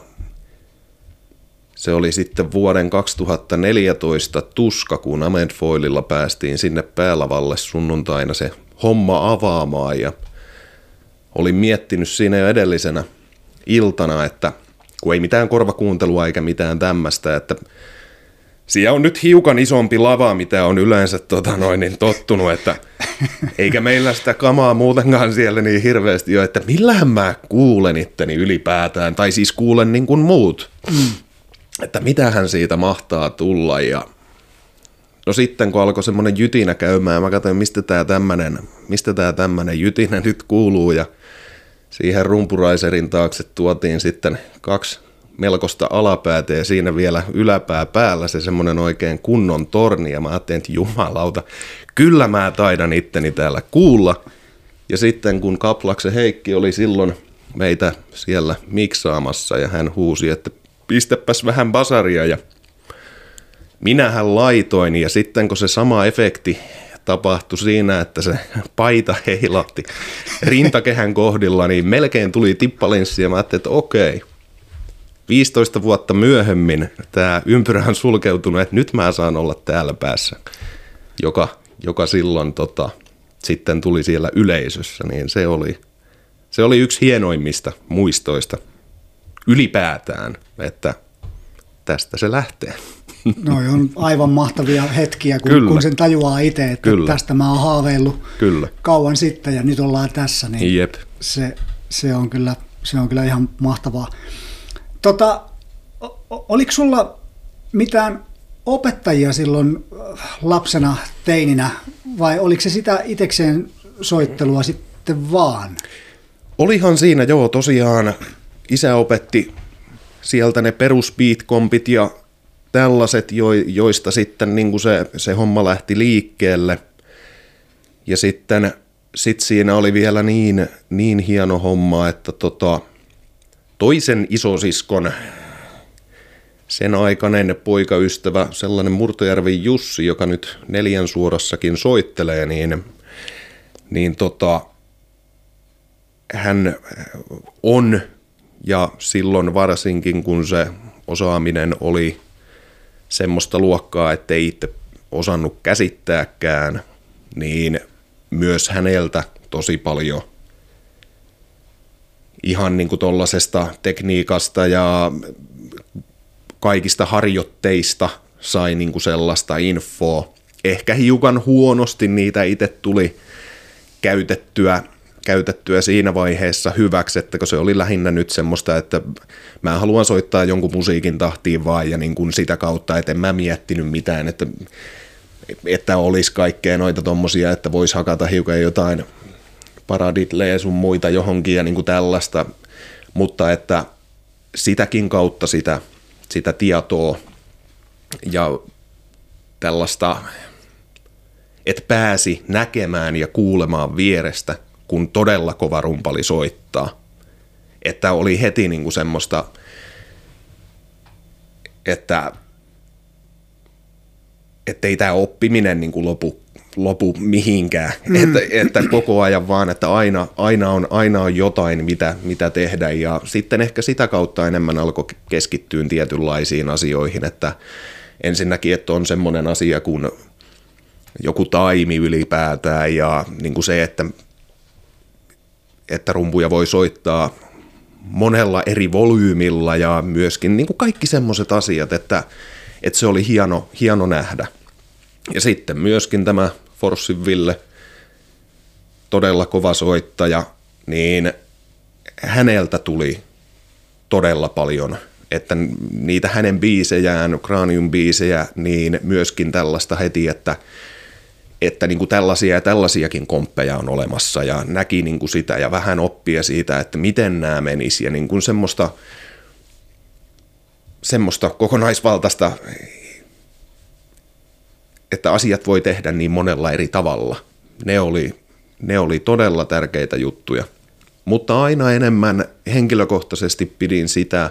se oli sitten vuoden 2014 tuska, kun Amendfoililla päästiin sinne päälavalle sunnuntaina se homma avaamaan ja olin miettinyt siinä jo edellisenä iltana, että kun ei mitään korvakuuntelua eikä mitään tämmöistä, että siellä on nyt hiukan isompi lava, mitä on yleensä tottunut, että eikä meillä sitä kamaa muutenkaan siellä niin hirveästi ole, että millähän mä kuulen itteni ylipäätään, tai siis kuulen niin kuin muut, että mitähän siitä mahtaa tulla. Ja no sitten kun alkoi semmoinen jytinä käymään, mä katsoin, mistä tää tämmönen jytinä nyt kuuluu, ja siihen rumpuraiserin taakse tuotiin sitten 2 melkoista alapäätä ja siinä vielä yläpää päällä se semmoinen oikein kunnon torni ja mä ajattelin, että jumalauta, kyllä mä taidan itteni täällä kuulla. Ja sitten kun Kaplaksen Heikki oli silloin meitä siellä miksaamassa ja hän huusi, että pistäpäs vähän basaria ja minähän laitoin ja sitten kun se sama efekti tapahtui siinä, että se paita heilahti rintakehän kohdilla, niin melkein tuli tippalinssi ja mä ajattelin, että okei. 15 vuotta myöhemmin tämä ympyrä on sulkeutunut, että nyt mä saan olla täällä päässä, joka silloin sitten tuli siellä yleisössä, niin se oli yksi hienoimmista muistoista ylipäätään, että tästä se lähtee. No on aivan mahtavia hetkiä, kun sen tajuaa itse, että tästä mä oon haaveillut kauan sitten ja nyt ollaan tässä, niin jep. Se on kyllä ihan mahtavaa. Oliko sulla mitään opettajia silloin lapsena, teininä, vai oliko se sitä itekseen soittelua sitten vaan? Olihan siinä, joo, tosiaan isä opetti sieltä ne perusbeat-kompit ja tällaiset, joista sitten niin kuin se homma lähti liikkeelle. Ja sitten siinä oli vielä niin hieno homma, että toisen isosiskon, sen aikainen poikaystävä, sellainen Murtojärven Jussi, joka nyt 4 suorassakin soittelee, niin hän on, ja silloin varsinkin kun se osaaminen oli semmoista luokkaa, ettei itse osannut käsittääkään, niin myös häneltä tosi paljon ihan niin kuin tollasesta tekniikasta ja kaikista harjoitteista sai niin kuin sellaista infoa. Ehkä hiukan huonosti niitä itse tuli käytettyä siinä vaiheessa hyväksi, että kun se oli lähinnä nyt semmoista, että mä haluan soittaa jonkun musiikin tahtiin vaan ja niin kuin sitä kautta, että en mä miettinyt mitään, että olisi kaikkea noita tommosia, että vois hakata hiukan jotain paraditleja sun muita johonkin ja niin kuin tällaista, mutta että sitäkin kautta sitä tietoa ja tällaista, että pääsi näkemään ja kuulemaan vierestä, kun todella kova rumpali soittaa. Että oli heti niin kuin semmoista, että ei tämä oppiminen niin kuin lopu mihinkään, että koko ajan vaan, että aina on jotain, mitä tehdä, ja sitten ehkä sitä kautta enemmän alkoi keskittyä tietynlaisiin asioihin, että ensinnäkin, että on semmoinen asia kuin joku taimi ylipäätään, ja niin kuin se, että rumpuja voi soittaa monella eri volyymilla, ja myöskin niin kuin kaikki semmoiset asiat, että se oli hieno nähdä. Ja sitten myöskin tämä Forssin Ville, todella kova soittaja, niin häneltä tuli todella paljon, että niitä hänen biisejään, Cranium-biisejä, niin myöskin tällaista heti, että että niin kuin tällaisia ja tällaisiakin komppeja on olemassa ja näki niin kuin sitä ja vähän oppia siitä, että miten nämä menisi ja niin kuin semmoista kokonaisvaltaista, että asiat voi tehdä niin monella eri tavalla. Ne oli todella tärkeitä juttuja, mutta aina enemmän henkilökohtaisesti pidin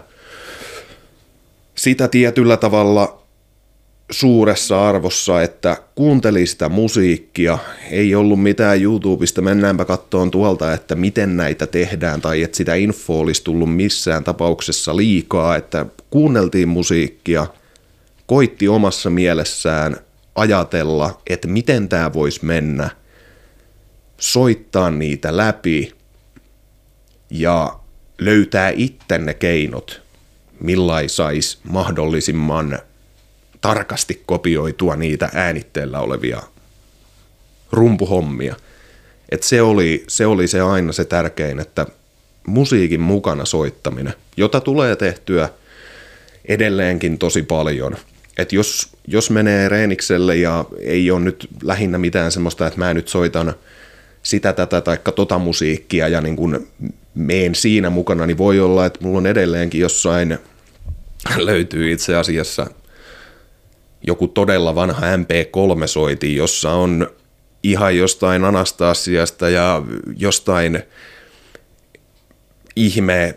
sitä tietyllä tavalla suuressa arvossa, että kuuntelin sitä musiikkia, ei ollut mitään YouTubesta, mennäänpä kattoon tuolta, että miten näitä tehdään, tai että sitä infoa olisi tullut missään tapauksessa liikaa, että kuunneltiin musiikkia, koitti omassa mielessään ajatella, että miten tämä voisi mennä, soittaa niitä läpi ja löytää itse ne keinot, millä saisi mahdollisimman tarkasti kopioitua niitä äänitteellä olevia rumpuhommia. Et se oli se aina se tärkein, että musiikin mukana soittaminen, jota tulee tehtyä edelleenkin tosi paljon. Et jos menee reenikselle ja ei ole nyt lähinnä mitään semmoista, että mä nyt soitan sitä, tätä tai tota musiikkia ja niin kun meen siinä mukana, niin voi olla, että mulla on edelleenkin jossain löytyy itse asiassa joku todella vanha MP3-soiti, jossa on ihan jostain Anastasiasta ja jostain ihme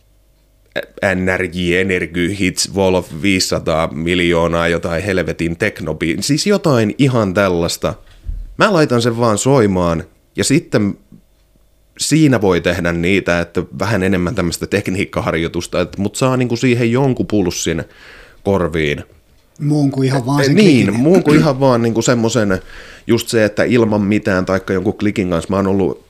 NRJ Energy Hits Wolf 500 miljoonaa jotain helvetin teknobiin. Siis jotain ihan tällaista. Mä laitan sen vaan soimaan ja sitten siinä voi tehdä niitä, että vähän enemmän tämmöistä tekniikkaharjoitusta, mutta saa niinku siihen jonkun pulssin korviin. Muun kuin ihan vaan sen niin, muun kuin ihan vaan niinku semmoisen, just se, että ilman mitään taikka jonkun klikin kanssa, mä oon ollut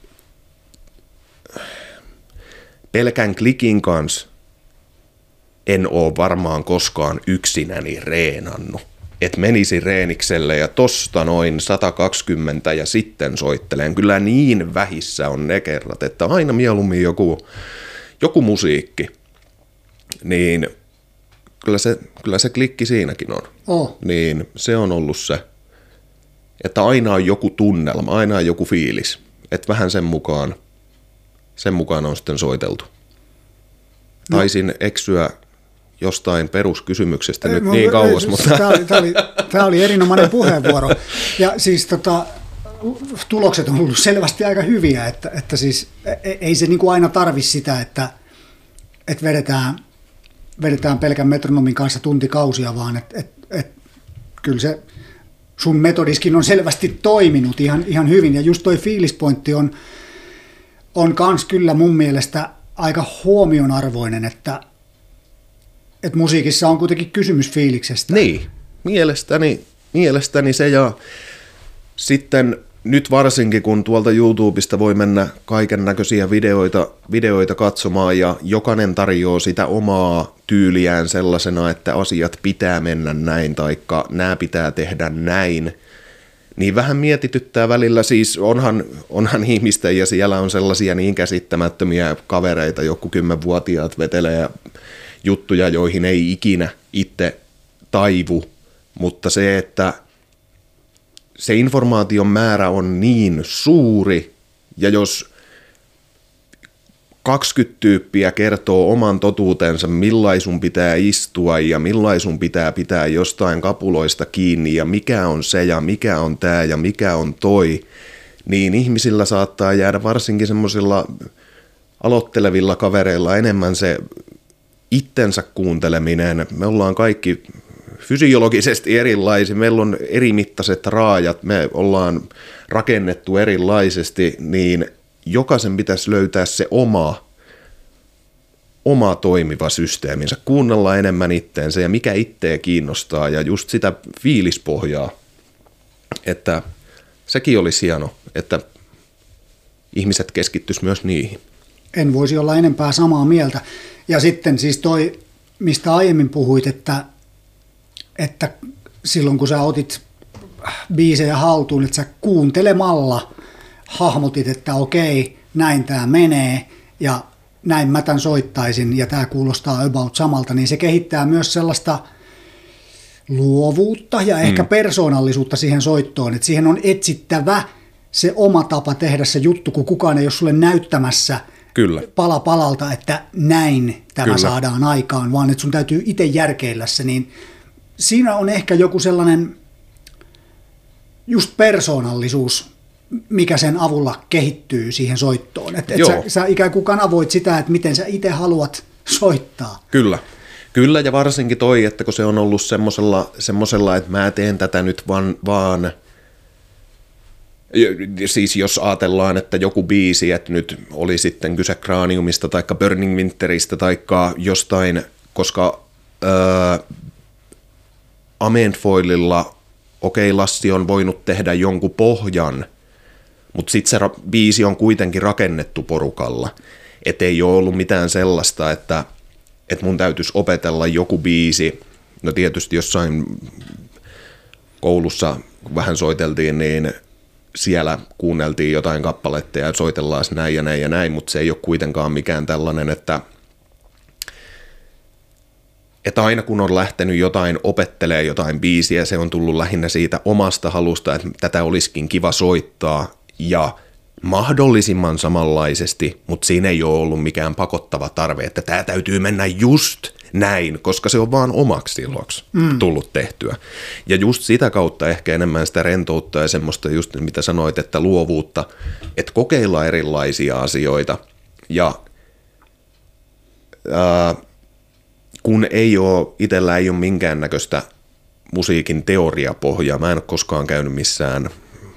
pelkän klikin kanssa, en oo varmaan koskaan yksinäni reenannut. Että menisi reenikselle ja tosta noin 120 ja sitten soittelen. Kyllä niin vähissä on ne kerrat, että aina mieluummin joku musiikki. Niin kyllä se klikki siinäkin on. Niin se on ollut se, että aina on joku tunnelma, aina on joku fiilis. Että vähän sen mukaan on sitten soiteltu. Taisin eksyä jostain peruskysymyksestä nyt niin kauas, mutta Tämä oli erinomainen puheenvuoro. Ja siis tulokset on ollut selvästi aika hyviä, että siis ei se niin kuin aina tarvitse sitä, että vedetään pelkän metronomin kanssa tuntikausia, vaan että kyllä se sun metodiskin on selvästi toiminut ihan hyvin. Ja just toi fiilispointti on kans kyllä mun mielestä aika huomionarvoinen, että musiikissa on kuitenkin kysymys fiiliksestä. Niin, mielestäni se, ja sitten nyt varsinkin, kun tuolta YouTubesta voi mennä kaiken näköisiä videoita katsomaan, ja jokainen tarjoaa sitä omaa tyyliään sellaisena, että asiat pitää mennä näin, taikka nämä pitää tehdä näin, niin vähän mietityttää välillä, siis onhan ihmistä, ja siellä on sellaisia niin käsittämättömiä kavereita, joku 10-vuotiaat vetelee juttuja, joihin ei ikinä itse taivu, mutta se, että se informaation määrä on niin suuri, ja jos 20 tyyppiä kertoo oman totuutensa, millaisun pitää istua ja millaisun pitää jostain kapuloista kiinni ja mikä on se ja mikä on tää ja mikä on toi, niin ihmisillä saattaa jäädä varsinkin semmoisilla aloittelevilla kavereilla enemmän se itsensä kuunteleminen. Me ollaan kaikki fysiologisesti erilaisia, meillä on erimittaiset raajat, me ollaan rakennettu erilaisesti, niin jokaisen pitäisi löytää se oma toimiva systeeminsä, kuunnella enemmän itteensä ja mikä itteä kiinnostaa ja just sitä fiilispohjaa, että sekin olisi hieno, että ihmiset keskittyisi myös niihin. En voisi olla enempää samaa mieltä. Ja sitten siis toi, mistä aiemmin puhuit, että silloin kun sä otit biisejä haltuun, että sä kuuntelemalla hahmotit, että okei, näin tää menee ja näin mä tän soittaisin ja tää kuulostaa about samalta, niin se kehittää myös sellaista luovuutta ja ehkä persoonallisuutta siihen soittoon, että siihen on etsittävä se oma tapa tehdä se juttu, kun kukaan ei ole sulle näyttämässä Kyllä. pala palalta, että näin tämä Kyllä. saadaan aikaan, vaan että sun täytyy itse järkeillä se, niin siinä on ehkä joku sellainen just persoonallisuus, mikä sen avulla kehittyy siihen soittoon. Että sä ikään kuin kanavoit sitä, että miten sä itse haluat soittaa. Kyllä, ja varsinkin toi, että kun se on ollut semmosella, että mä teen tätä nyt vaan siis jos ajatellaan, että joku biisi, että nyt oli sitten kyse Craniumista tai Burning Winteristä tai jostain, koska Amenfoililla, Lassi on voinut tehdä jonkun pohjan, mutta sitten se biisi on kuitenkin rakennettu porukalla. Et ei ole ollut mitään sellaista, että mun täytyisi opetella joku biisi. No tietysti jossain koulussa, kun vähän soiteltiin, niin siellä kuunneltiin jotain kappaletta ja soitellaan näin ja näin ja näin, mutta se ei ole kuitenkaan mikään tällainen, että aina kun on lähtenyt jotain opettelee jotain biisiä, se on tullut lähinnä siitä omasta halusta, että tätä olisikin kiva soittaa ja mahdollisimman samanlaisesti, mutta siinä ei ole ollut mikään pakottava tarve, että tämä täytyy mennä just näin, koska se on vaan omaksi iloksi tullut tehtyä. Ja just sitä kautta ehkä enemmän sitä rentoutta ja semmoista just mitä sanoit, että luovuutta, että kokeilla erilaisia asioita ja kun itsellä ei ole minkäännäköistä musiikin teoriapohjaa, mä en ole koskaan käynyt missään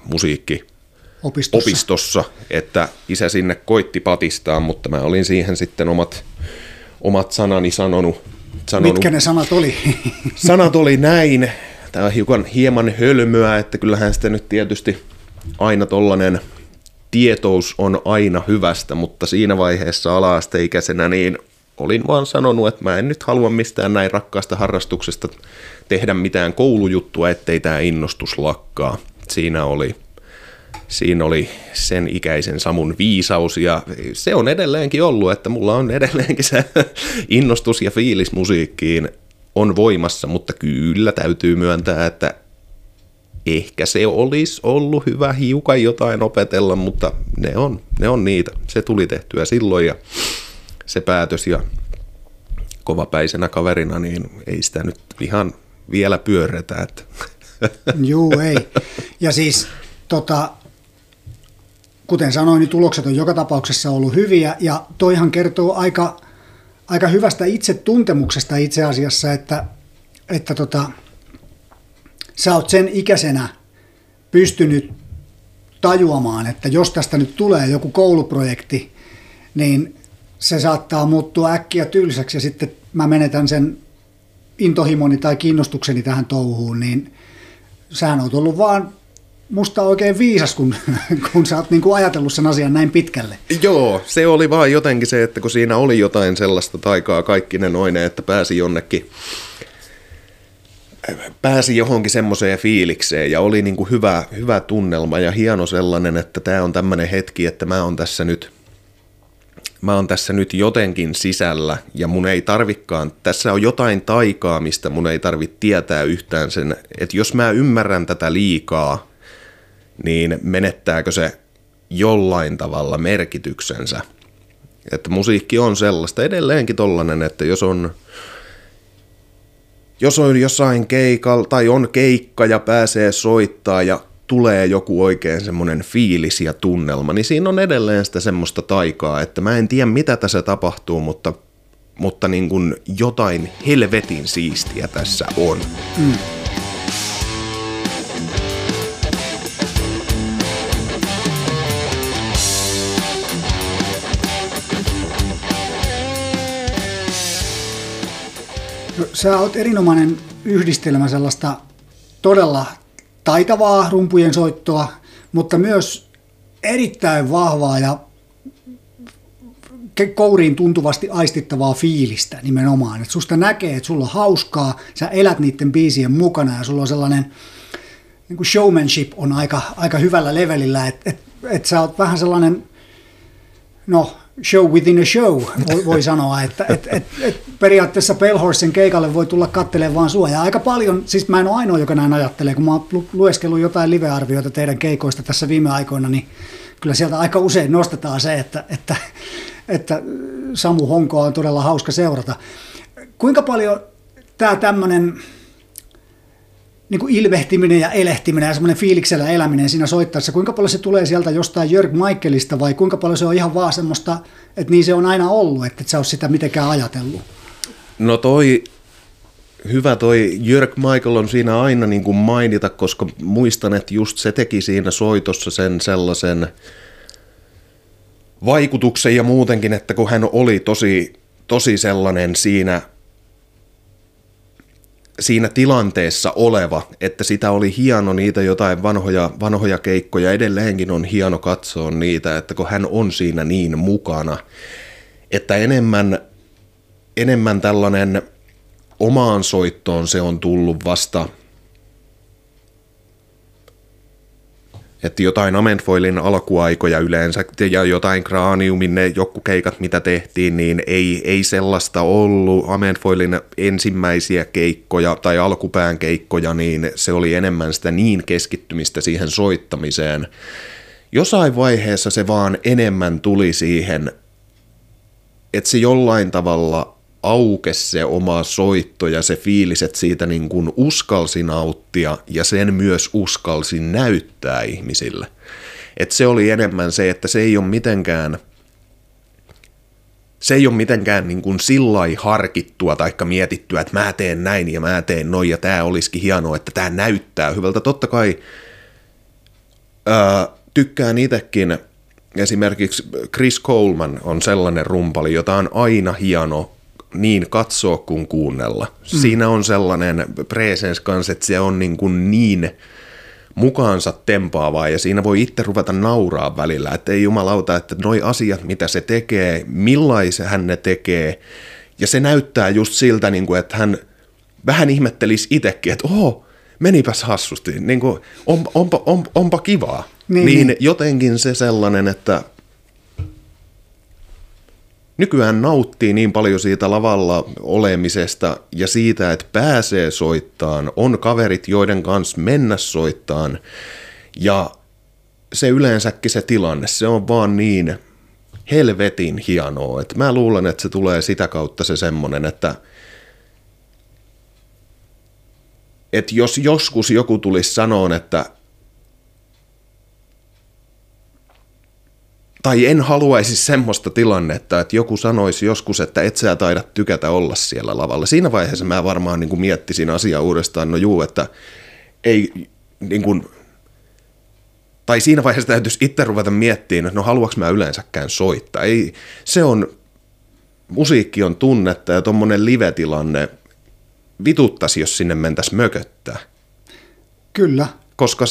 opistossa, että isä sinne koitti patistaa, mutta mä olin siihen sitten omat sanani sanonut. Mitkä ne sanat oli? Sanat oli näin. Tämä on hieman hölmöä, että kyllähän sitä nyt tietysti aina tollainen tietous on aina hyvästä, mutta siinä vaiheessa ala-asteikäisenä niin olin vaan sanonut, että mä en nyt halua mistään näin rakkaasta harrastuksesta tehdä mitään koulujuttua, ettei tämä innostus lakkaa. Siinä oli sen ikäisen Samun viisaus ja se on edelleenkin ollut, että mulla on edelleenkin se innostus ja fiilis musiikkiin on voimassa, mutta kyllä täytyy myöntää, että ehkä se olisi ollut hyvä hiukan jotain opetella, mutta ne on niitä. Se tuli tehtyä silloin ja se päätös ja kovapäisenä kaverina, niin ei sitä nyt ihan vielä pyörretä. Että. Juu, ei. Ja siis kuten sanoin, niin tulokset on joka tapauksessa ollut hyviä, ja toihan kertoo aika hyvästä itsetuntemuksesta itse asiassa, että sä oot sen ikäisenä pystynyt tajuamaan, että jos tästä nyt tulee joku kouluprojekti, niin se saattaa muuttua äkkiä tylsäksi, ja sitten mä menetän sen intohimoni tai kiinnostukseni tähän touhuun, niin sähän oot ollut vaan musta oikein viisas, kun sä oot niin kuin ajatellut sen asian näin pitkälle. Joo, se oli vaan jotenkin se, että kun siinä oli jotain sellaista taikaa kaikkinen noinen, että pääsi johonkin semmoiseen fiilikseen ja oli niin kuin hyvä tunnelma ja hieno sellainen, että tämä on tämmöinen hetki, että mä oon tässä nyt jotenkin sisällä ja mun ei tarvikaan, tässä on jotain taikaa, mistä mun ei tarvitse tietää yhtään sen, että jos mä ymmärrän tätä liikaa, niin menettääkö se jollain tavalla merkityksensä. Että musiikki on sellaista edelleenkin tollainen, että jos on jossain keikalla tai on keikka ja pääsee soittaa ja tulee joku oikein semmoinen fiilis ja tunnelma, niin siinä on edelleen sitä semmoista taikaa, että mä en tiedä mitä tässä tapahtuu, mutta niin kuin jotain helvetin siistiä tässä on. Sä oot erinomainen yhdistelmä sellaista todella taitavaa rumpujen soittoa, mutta myös erittäin vahvaa ja kouriin tuntuvasti aistittavaa fiilistä nimenomaan. Et susta näkee, että sulla on hauskaa, sä elät niiden biisien mukana ja sulla on sellainen niin kuin showmanship on aika hyvällä levelillä, että sä oot vähän sellainen, no show within a show, voi sanoa, että periaatteessa Pale Horsen keikalle voi tulla katselemaan vaan sua. Ja aika paljon, siis mä en ole ainoa, joka näin ajattelee, kun mä oon lueskellut jotain live-arvioita teidän keikoista tässä viime aikoina, niin kyllä sieltä aika usein nostetaan se, että Samu Honkoa on todella hauska seurata. Kuinka paljon tämä tämmöinen niin kuin ilvehtiminen ja elehtiminen ja semmoinen fiiliksellä eläminen siinä soittaessa, kuinka paljon se tulee sieltä jostain Jörg Michaelista vai kuinka paljon se on ihan vaan semmoista, että niin se on aina ollut, että et sä oot sitä mitenkään ajatellut? No hyvä Jörg Michael on siinä aina niin kuin mainita, koska muistan, että just se teki siinä soitossa sen sellaisen vaikutuksen ja muutenkin, että kun hän oli tosi sellainen siinä tilanteessa oleva, että sitä oli hieno niitä jotain vanhoja keikkoja, edelleenkin on hieno katsoa niitä, että kun hän on siinä niin mukana, että enemmän tällainen omaan soittoon se on tullut vasta, että jotain Amenfoilin alkuaikoja yleensä ja jotain Craniumin ne joku keikat, mitä tehtiin, niin ei sellaista ollut. Amenfoilin ensimmäisiä keikkoja tai alkupään keikkoja, niin se oli enemmän sitä niin keskittymistä siihen soittamiseen. Jossain vaiheessa se vaan enemmän tuli siihen, että se jollain tavalla aukesi se oma soitto ja se fiilis, että siitä niin kuin uskalsi nauttia ja sen myös uskalsi näyttää ihmisille. Että se oli enemmän se, että se ei ole mitenkään niin kuin sillai harkittua tai mietittyä, että mä teen näin ja mä teen noin ja tää olisikin hienoa, että tää näyttää hyvältä. Totta kai tykkään itsekin, esimerkiksi Chris Coleman on sellainen rumpali, jota on aina hieno niin katsoa kuin kuunnella. Siinä on sellainen presence kanssa, että se on niin mukaansa tempaavaa ja siinä voi itse ruveta nauraa välillä, että ei jumalauta, että noi asiat, mitä se tekee, millaisen hän ne tekee ja se näyttää just siltä, niin kuin, että hän vähän ihmettelisi itsekin, että menipäs hassusti, niin kuin, onpa kivaa. Niin jotenkin se sellainen, että nykyään nauttii niin paljon siitä lavalla olemisesta ja siitä, että pääsee soittaan, on kaverit, joiden kanssa mennä soittaan ja se yleensäkin se tilanne, se on vaan niin helvetin hienoa, että mä luulen, että se tulee sitä kautta se semmoinen, että jos joskus joku tulisi sanoa, että tai en haluaisi semmoista tilannetta, että joku sanoisi joskus, että et sä taida tykätä olla siellä lavalla. Siinä vaiheessa mä varmaan niin kuin miettisin asiaa uudestaan, että ei niin kuin, tai siinä vaiheessa täytyisi itse ruveta miettimään, että haluanko mä yleensäkään soittaa. Ei, musiikki on tunnetta ja tommonen live-tilanne vituttaisi, jos sinne mentäisi mököttää. Kyllä. Koska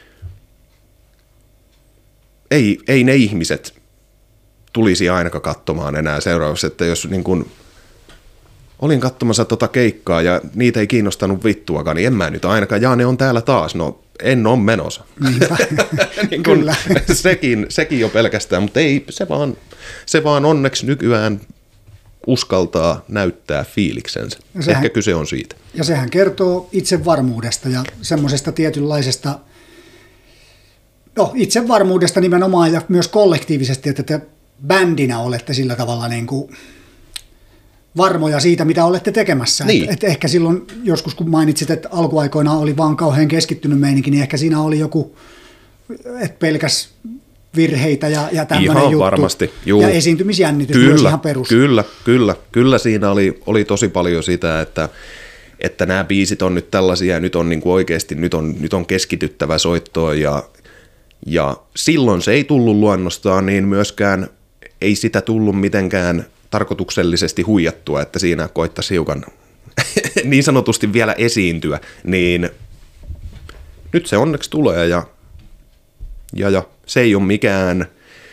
ei ne ihmiset tulisi ainakaan katsomaan enää seuraavaksi, että jos niin kun olin katsomassa keikkaa ja niitä ei kiinnostanut vittuakaan, niin en mä nyt ainakaan, ne on täällä taas, no en ole menossa. Niin kun, kyllä. sekin jo pelkästään, mutta ei, se vaan onneksi nykyään uskaltaa näyttää fiiliksensä. Ehkä kyse on siitä. Ja sehän kertoo itsevarmuudesta ja semmoisesta tietynlaisesta itsevarmuudesta nimenomaan ja myös kollektiivisesti, että te bändinä olette sillä tavalla niin kuin varmoja siitä, mitä olette tekemässä. Niin. Et ehkä silloin joskus, kun mainitsit, että alkuaikoina oli vaan kauhean keskittynyt meininki, niin ehkä siinä oli joku, että pelkäs virheitä ja tämmöinen juttu. Varmasti, juu. Ja esiintymisjännitys myös ihan perus. Kyllä siinä oli tosi paljon sitä, että nämä biisit on nyt tällaisia ja nyt on niin kuin oikeasti nyt on keskityttävä soittoon ja silloin se ei tullut luonnostaan, niin myöskään ei sitä tullut mitenkään tarkoituksellisesti huijattua, että siinä koittaisi hiukan niin sanotusti vielä esiintyä, niin nyt se onneksi tulee ja se ei ole mikään,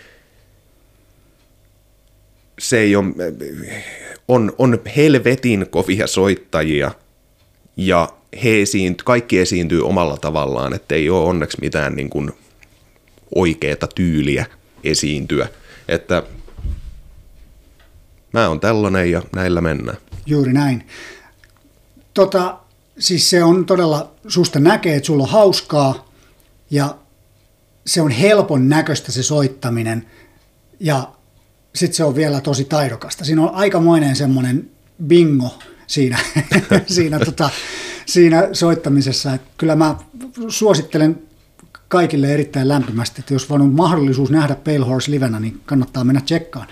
se ei ole, on helvetin kovia soittajia ja kaikki esiintyy omalla tavallaan, että ei ole onneksi mitään niin kuin oikeata tyyliä esiintyä, että mä oon tällainen ja näillä mennään. Juuri näin. Siis se on todella, susta näkee, että sulla on hauskaa ja se on helpon näköistä se soittaminen ja sitten se on vielä tosi taidokasta. Siinä on aikamoinen semmoinen bingo siinä soittamisessa. Että kyllä mä suosittelen kaikille erittäin lämpimästi, että jos vaan on mahdollisuus nähdä Pale Horse livenä, niin kannattaa mennä tsekkaan.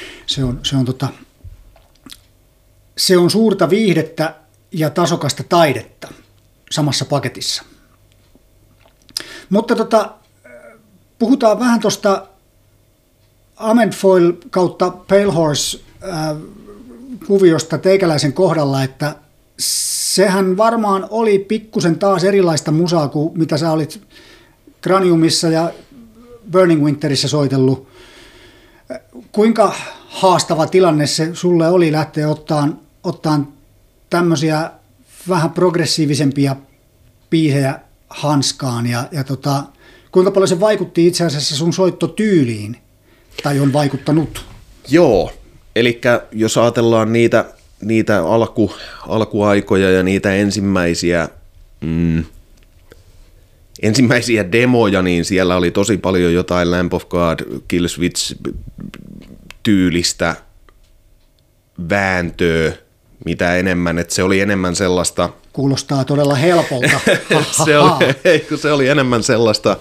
Se on suurta viihdettä ja tasokasta taidetta samassa paketissa. Mutta puhutaan vähän tuosta Amenfoil kautta Pale Horse kuviosta teikäläisen kohdalla, että sehän varmaan oli pikkusen taas erilaista musaa kuin mitä sä olit Craniumissa ja Burning Winterissä soitellut. Kuinka haastava tilanne se sulle oli lähteä ottaan tämmöisiä vähän progressiivisempia biisejä hanskaan ja kuinka paljon se vaikutti itse asiassa sun soittotyyliin tai on vaikuttanut? Joo, eli jos ajatellaan niitä alkuaikoja ja niitä ensimmäisiä demoja, niin siellä oli tosi paljon jotain Lamb of God, Killswitch-tyylistä vääntöä, mitä enemmän, että se oli enemmän sellaista... Kuulostaa todella helpolta. se oli enemmän sellaista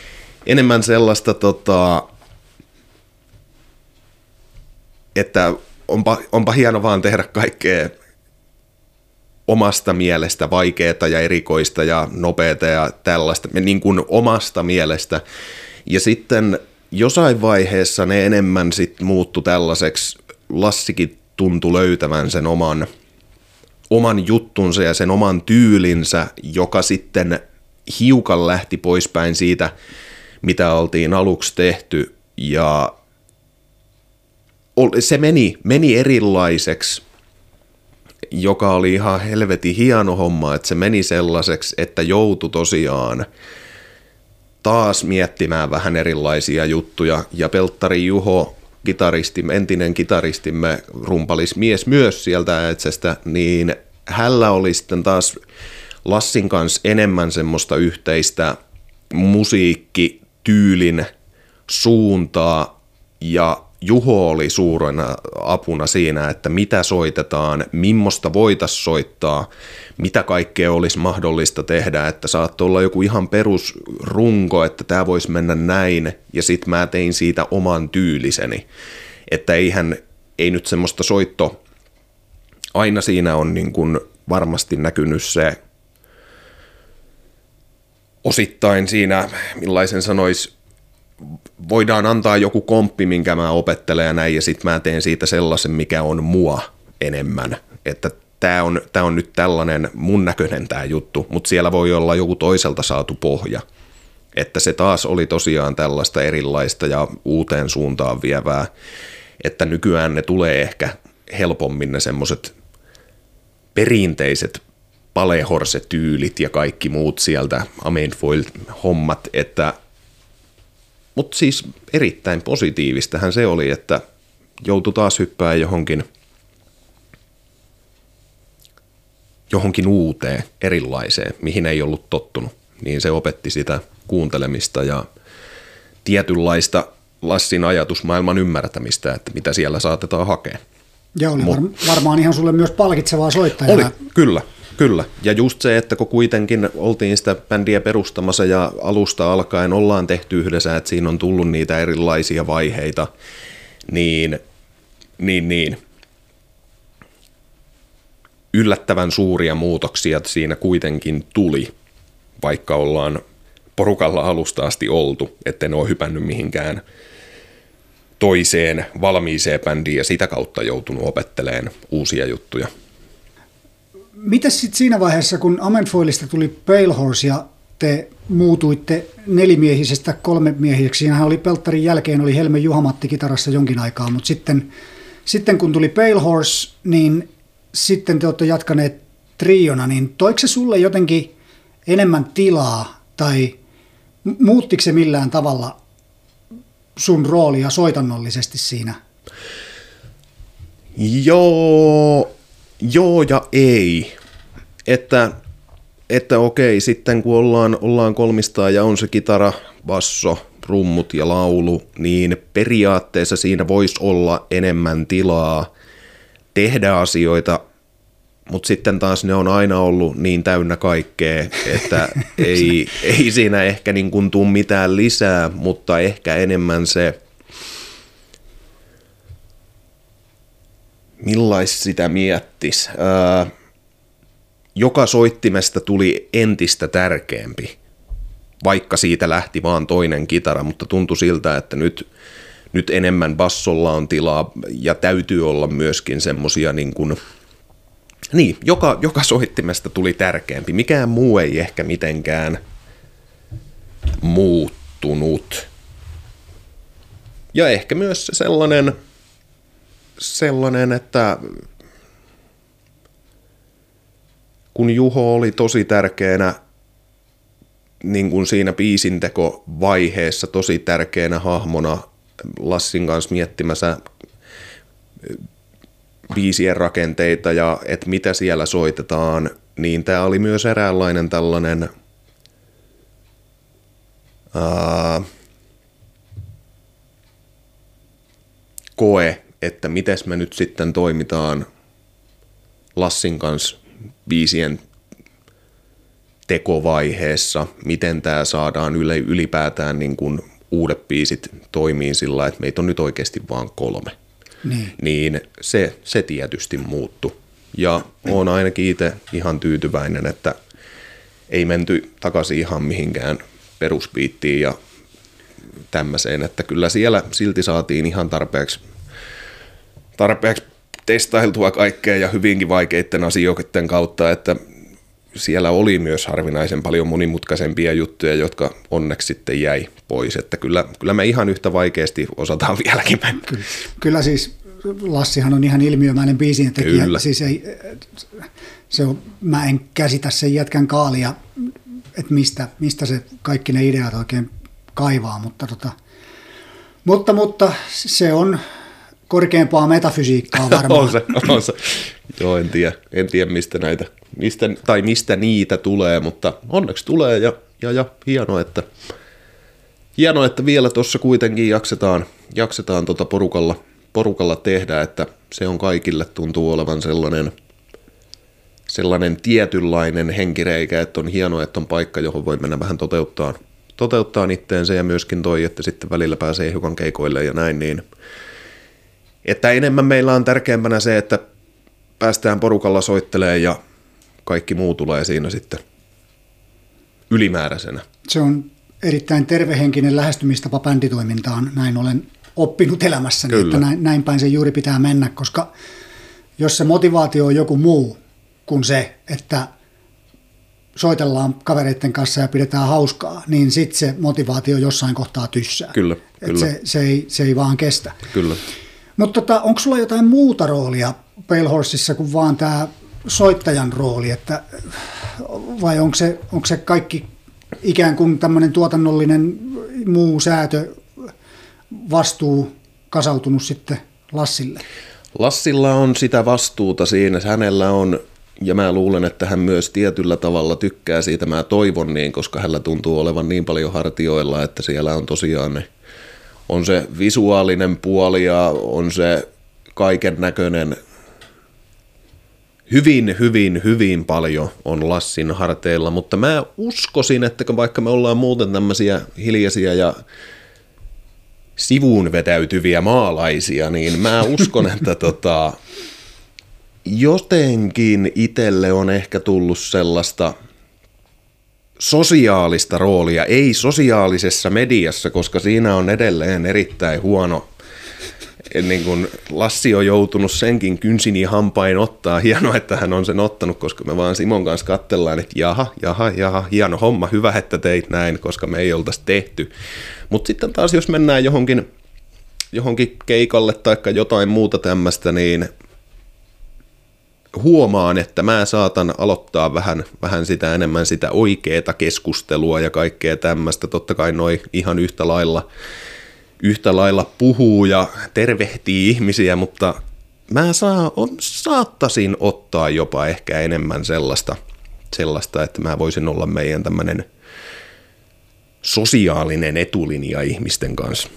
että onpa hieno vaan tehdä kaikkea omasta mielestä, vaikeaa ja erikoista ja nopeata ja tällaista, niin kuin omasta mielestä. Ja sitten jossain vaiheessa ne enemmän sitten muuttui tällaiseksi, Lassikin tuntui löytävän sen oman juttunsa ja sen oman tyylinsä, joka sitten hiukan lähti poispäin siitä, mitä oltiin aluksi tehty, ja se meni erilaiseksi, joka oli ihan helvetin hieno homma, että se meni sellaiseksi, että joutui tosiaan taas miettimään vähän erilaisia juttuja, ja Pelttari Juho, entinen kitaristimme, rumpalismies myös sieltä Äitsestä, niin hänellä oli sitten taas Lassin kanssa enemmän semmoista yhteistä musiikkityylin suuntaa, ja Juho oli suurena apuna siinä, että mitä soitetaan, millaista voitaisiin soittaa, mitä kaikkea olisi mahdollista tehdä, että saattoi olla joku ihan perusrunko, että tämä voisi mennä näin, ja sitten mä tein siitä oman tyyliseni, että ei nyt semmoista aina siinä on niin kuin varmasti näkynyt se osittain siinä, millaisen sanoisi, voidaan antaa joku komppi, minkä mä opettelen ja näin, ja sitten mä teen siitä sellaisen, mikä on mua enemmän, että tää on nyt tällainen mun näköinen tää juttu, mutta siellä voi olla joku toiselta saatu pohja, että se taas oli tosiaan tällaista erilaista ja uuteen suuntaan vievää, että nykyään ne tulee ehkä helpommin ne semmoiset perinteiset Palehorse-tyylit ja kaikki muut sieltä Amenfoil-hommat, mutta siis erittäin positiivistahan se oli, että joutui taas hyppää johonkin uuteen, erilaiseen, mihin ei ollut tottunut. Niin se opetti sitä kuuntelemista ja tietynlaista Lassin ajatusmaailman ymmärtämistä, että mitä siellä saatetaan hakea. Ja oli varmaan ihan sulle myös palkitsevaa soittajaa. Oli, kyllä. Ja just se, että kun kuitenkin oltiin sitä bändiä perustamassa ja alusta alkaen ollaan tehty yhdessä, että siinä on tullut niitä erilaisia vaiheita, niin yllättävän suuria muutoksia siinä kuitenkin tuli, vaikka ollaan porukalla alusta asti oltu, etten ole hypännyt mihinkään toiseen valmiiseen bändiin ja sitä kautta joutunut opettelemaan uusia juttuja. Mitäs sitten siinä vaiheessa, kun Amenfoilista tuli Pale Horse ja te muutuitte nelimiehisestä kolmemiehiseksi, siinähän oli Pelttarin jälkeen oli Helme Juha-Matti kitarassa jonkin aikaa, mutta sitten kun tuli Pale Horse, niin sitten te olette jatkaneet triona, niin toiko se sulle jotenkin enemmän tilaa tai muuttiko se millään tavalla sun roolia soitannollisesti siinä? Joo ja ei. Että okei, sitten kun ollaan kolmistaan ja on se kitara, basso, rummut ja laulu, niin periaatteessa siinä voisi olla enemmän tilaa tehdä asioita, mutta sitten taas ne on aina ollut niin täynnä kaikkea, että ei siinä ehkä niin kuin tule mitään lisää, mutta ehkä enemmän se, millais sitä miettisi. Joka soittimesta tuli entistä tärkeämpi, vaikka siitä lähti vaan toinen kitara, mutta tuntui siltä, että nyt enemmän bassolla on tilaa ja täytyy olla myöskin semmosia joka soittimesta tuli tärkeämpi. Mikään muu ei ehkä mitenkään muuttunut. Ja ehkä myös se sellainen, että kun Juho oli tosi tärkeänä niin kuin siinä biisintekovaiheessa, tosi tärkeänä hahmona Lassin kanssa miettimässä biisien rakenteita ja että mitä siellä soitetaan, niin tämä oli myös eräänlainen tällainen koe, että mites me nyt sitten toimitaan Lassin kanssa biisien tekovaiheessa, miten tämä saadaan ylipäätään niin kuin uudet biisit toimii sillä, että meitä on nyt oikeasti vaan 3. Niin se tietysti muuttui. Ja olen ainakin itse ihan tyytyväinen, että ei menty takaisin ihan mihinkään perusbiittiin ja tämmöiseen, että kyllä siellä silti saatiin ihan tarpeeksi testailtua kaikkea ja hyvinkin vaikeiden asioiden kautta, että siellä oli myös harvinaisen paljon monimutkaisempia juttuja, jotka onneksi sitten jäi pois, että kyllä me ihan yhtä vaikeasti osataan vieläkin mennä. Kyllä siis Lassihan on ihan ilmiömäinen biisien tekijä. Kyllä. Siis mä en käsitä sen jätkän kaalia, että mistä se kaikki ne ideat oikein kaivaa, mutta se on korkeampaa metafysiikkaa varmaan. on se. Joo, en tiedä mistä niitä tulee, mutta onneksi tulee ja hienoa, että vielä tuossa kuitenkin jaksetaan porukalla tehdä, että se on kaikille tuntuu olevan sellainen tietynlainen henkireikä, että on hienoa, että on paikka, johon voi mennä vähän toteuttaa itteensä ja myöskin että sitten välillä pääsee hiukan keikoille ja näin, niin että enemmän meillä on tärkeämpänä se, että päästään porukalla soittelemaan ja kaikki muu tulee siinä sitten ylimääräisenä. Se on erittäin tervehenkinen lähestymistapa bänditoimintaan, näin olen oppinut elämässäni, Kyllä. Että näin päin se juuri pitää mennä, koska jos se motivaatio on joku muu kuin se, että soitellaan kavereiden kanssa ja pidetään hauskaa, niin sitten se motivaatio jossain kohtaa tyssää. Kyllä. Se ei vaan kestä. Kyllä. Mutta onko sulla jotain muuta roolia Pale Horsessa kuin vaan tämä soittajan rooli, vai onko se kaikki ikään kuin tämmöinen tuotannollinen muu säätö vastuu kasautunut sitten Lassille? Lassilla on sitä vastuuta siinä, hänellä on, ja mä luulen, että hän myös tietyllä tavalla tykkää siitä, mä toivon niin, koska hänellä tuntuu olevan niin paljon hartioilla, että siellä on tosiaan on se visuaalinen puoli ja on se kaiken näköinen, hyvin paljon on Lassin harteilla, mutta mä uskoisin, että vaikka me ollaan muuten tämmöisiä hiljaisia ja sivuun vetäytyviä maalaisia, niin mä uskon, että jotenkin itselle on ehkä tullut sellaista sosiaalista roolia, ei sosiaalisessa mediassa, koska siinä on edelleen erittäin huono. Niin kuin Lassi on joutunut senkin kynsin ja hampain ottaa. Hienoa, että hän on sen ottanut, koska me vaan Simon kanssa katsellaan, että jaha, hieno homma, hyvä, että teit näin, koska me ei oltaisi tehty. Mutta sitten taas, jos mennään johonkin keikalle tai jotain muuta tämmöistä, niin huomaan, että mä saatan aloittaa vähän sitä enemmän sitä oikeaa keskustelua ja kaikkea tämmöistä. Totta kai noi ihan yhtä lailla puhuu ja tervehtii ihmisiä, mutta saattaisin ottaa jopa ehkä enemmän sellaista, että mä voisin olla meidän tämmöinen sosiaalinen etulinja ihmisten kanssa.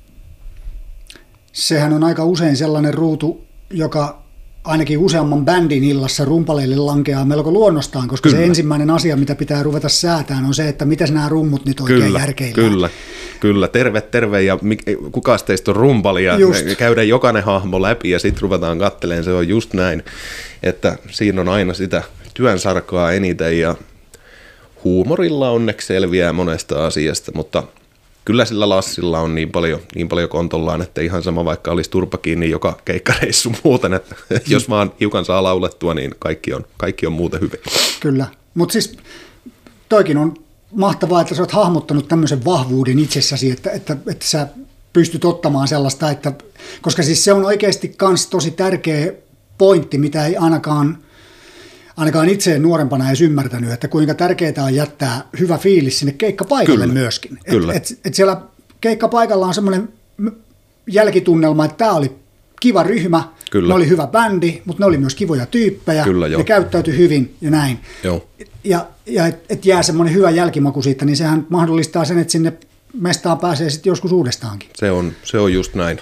Sehän on aika usein sellainen ruutu, joka ainakin useamman bändin illassa rumpaleille lankeaa melko luonnostaan, koska se ensimmäinen asia, mitä pitää ruveta säätämään, on se, että miten nämä rummut nyt oikein järkeillään. Kyllä. Terve ja kukas teistä on rumpali ja käydään jokainen hahmo läpi ja sitten ruvetaan katselemaan, se on just näin, että siinä on aina sitä työn sarkaa eniten ja huumorilla onneksi selviää monesta asiasta, mutta kyllä sillä Lassilla on niin paljon kontollaan, että ihan sama vaikka olisi turpa kiinni joka keikkareissu muuten, että jos vaan hiukan saa laulettua, niin kaikki on muuten hyvin. Kyllä, mutta siis toikin on mahtavaa, että sä oot hahmottanut tämmöisen vahvuuden itsessäsi, että sä pystyt ottamaan sellaista, koska siis se on oikeasti myös tosi tärkeä pointti, mitä ei ainakaan itse nuorempana edes ymmärtänyt, että kuinka tärkeää on jättää hyvä fiilis sinne keikkapaikalle myöskin. Et siellä keikkapaikalla on semmoinen jälkitunnelma, että tämä oli kiva ryhmä, ne oli hyvä bändi, mutta ne oli myös kivoja tyyppejä, ne käyttäytyi hyvin ja näin. Joo. Ja että jää semmoinen hyvä jälkimaku siitä, niin sehän mahdollistaa sen, että sinne mestaan pääsee sitten joskus uudestaankin. Se on just näin,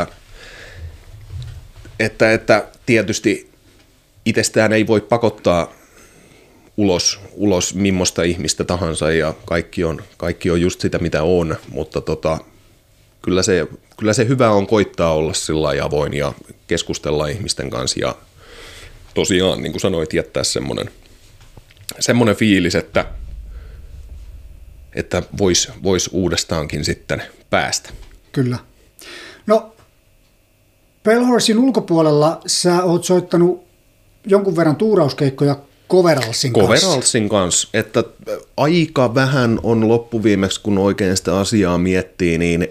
että tietysti itsestään ei voi pakottaa ulos millaista ihmistä tahansa ja kaikki on just sitä mitä on, mutta kyllä se hyvä on koittaa olla sillä lailla avoin ja keskustella ihmisten kanssa ja tosiaan niin kuin sanoit jättää semmoinen fiilis, että vois uudestaankin sitten päästä. Kyllä. No Pale Horsein ulkopuolella sä oot soittanut jonkun verran tuurauskeikkoja Coveralsin kanssa. Coveralsin kanssa, että aika vähän on loppuviimeksi, kun oikein sitä asiaa miettii, niin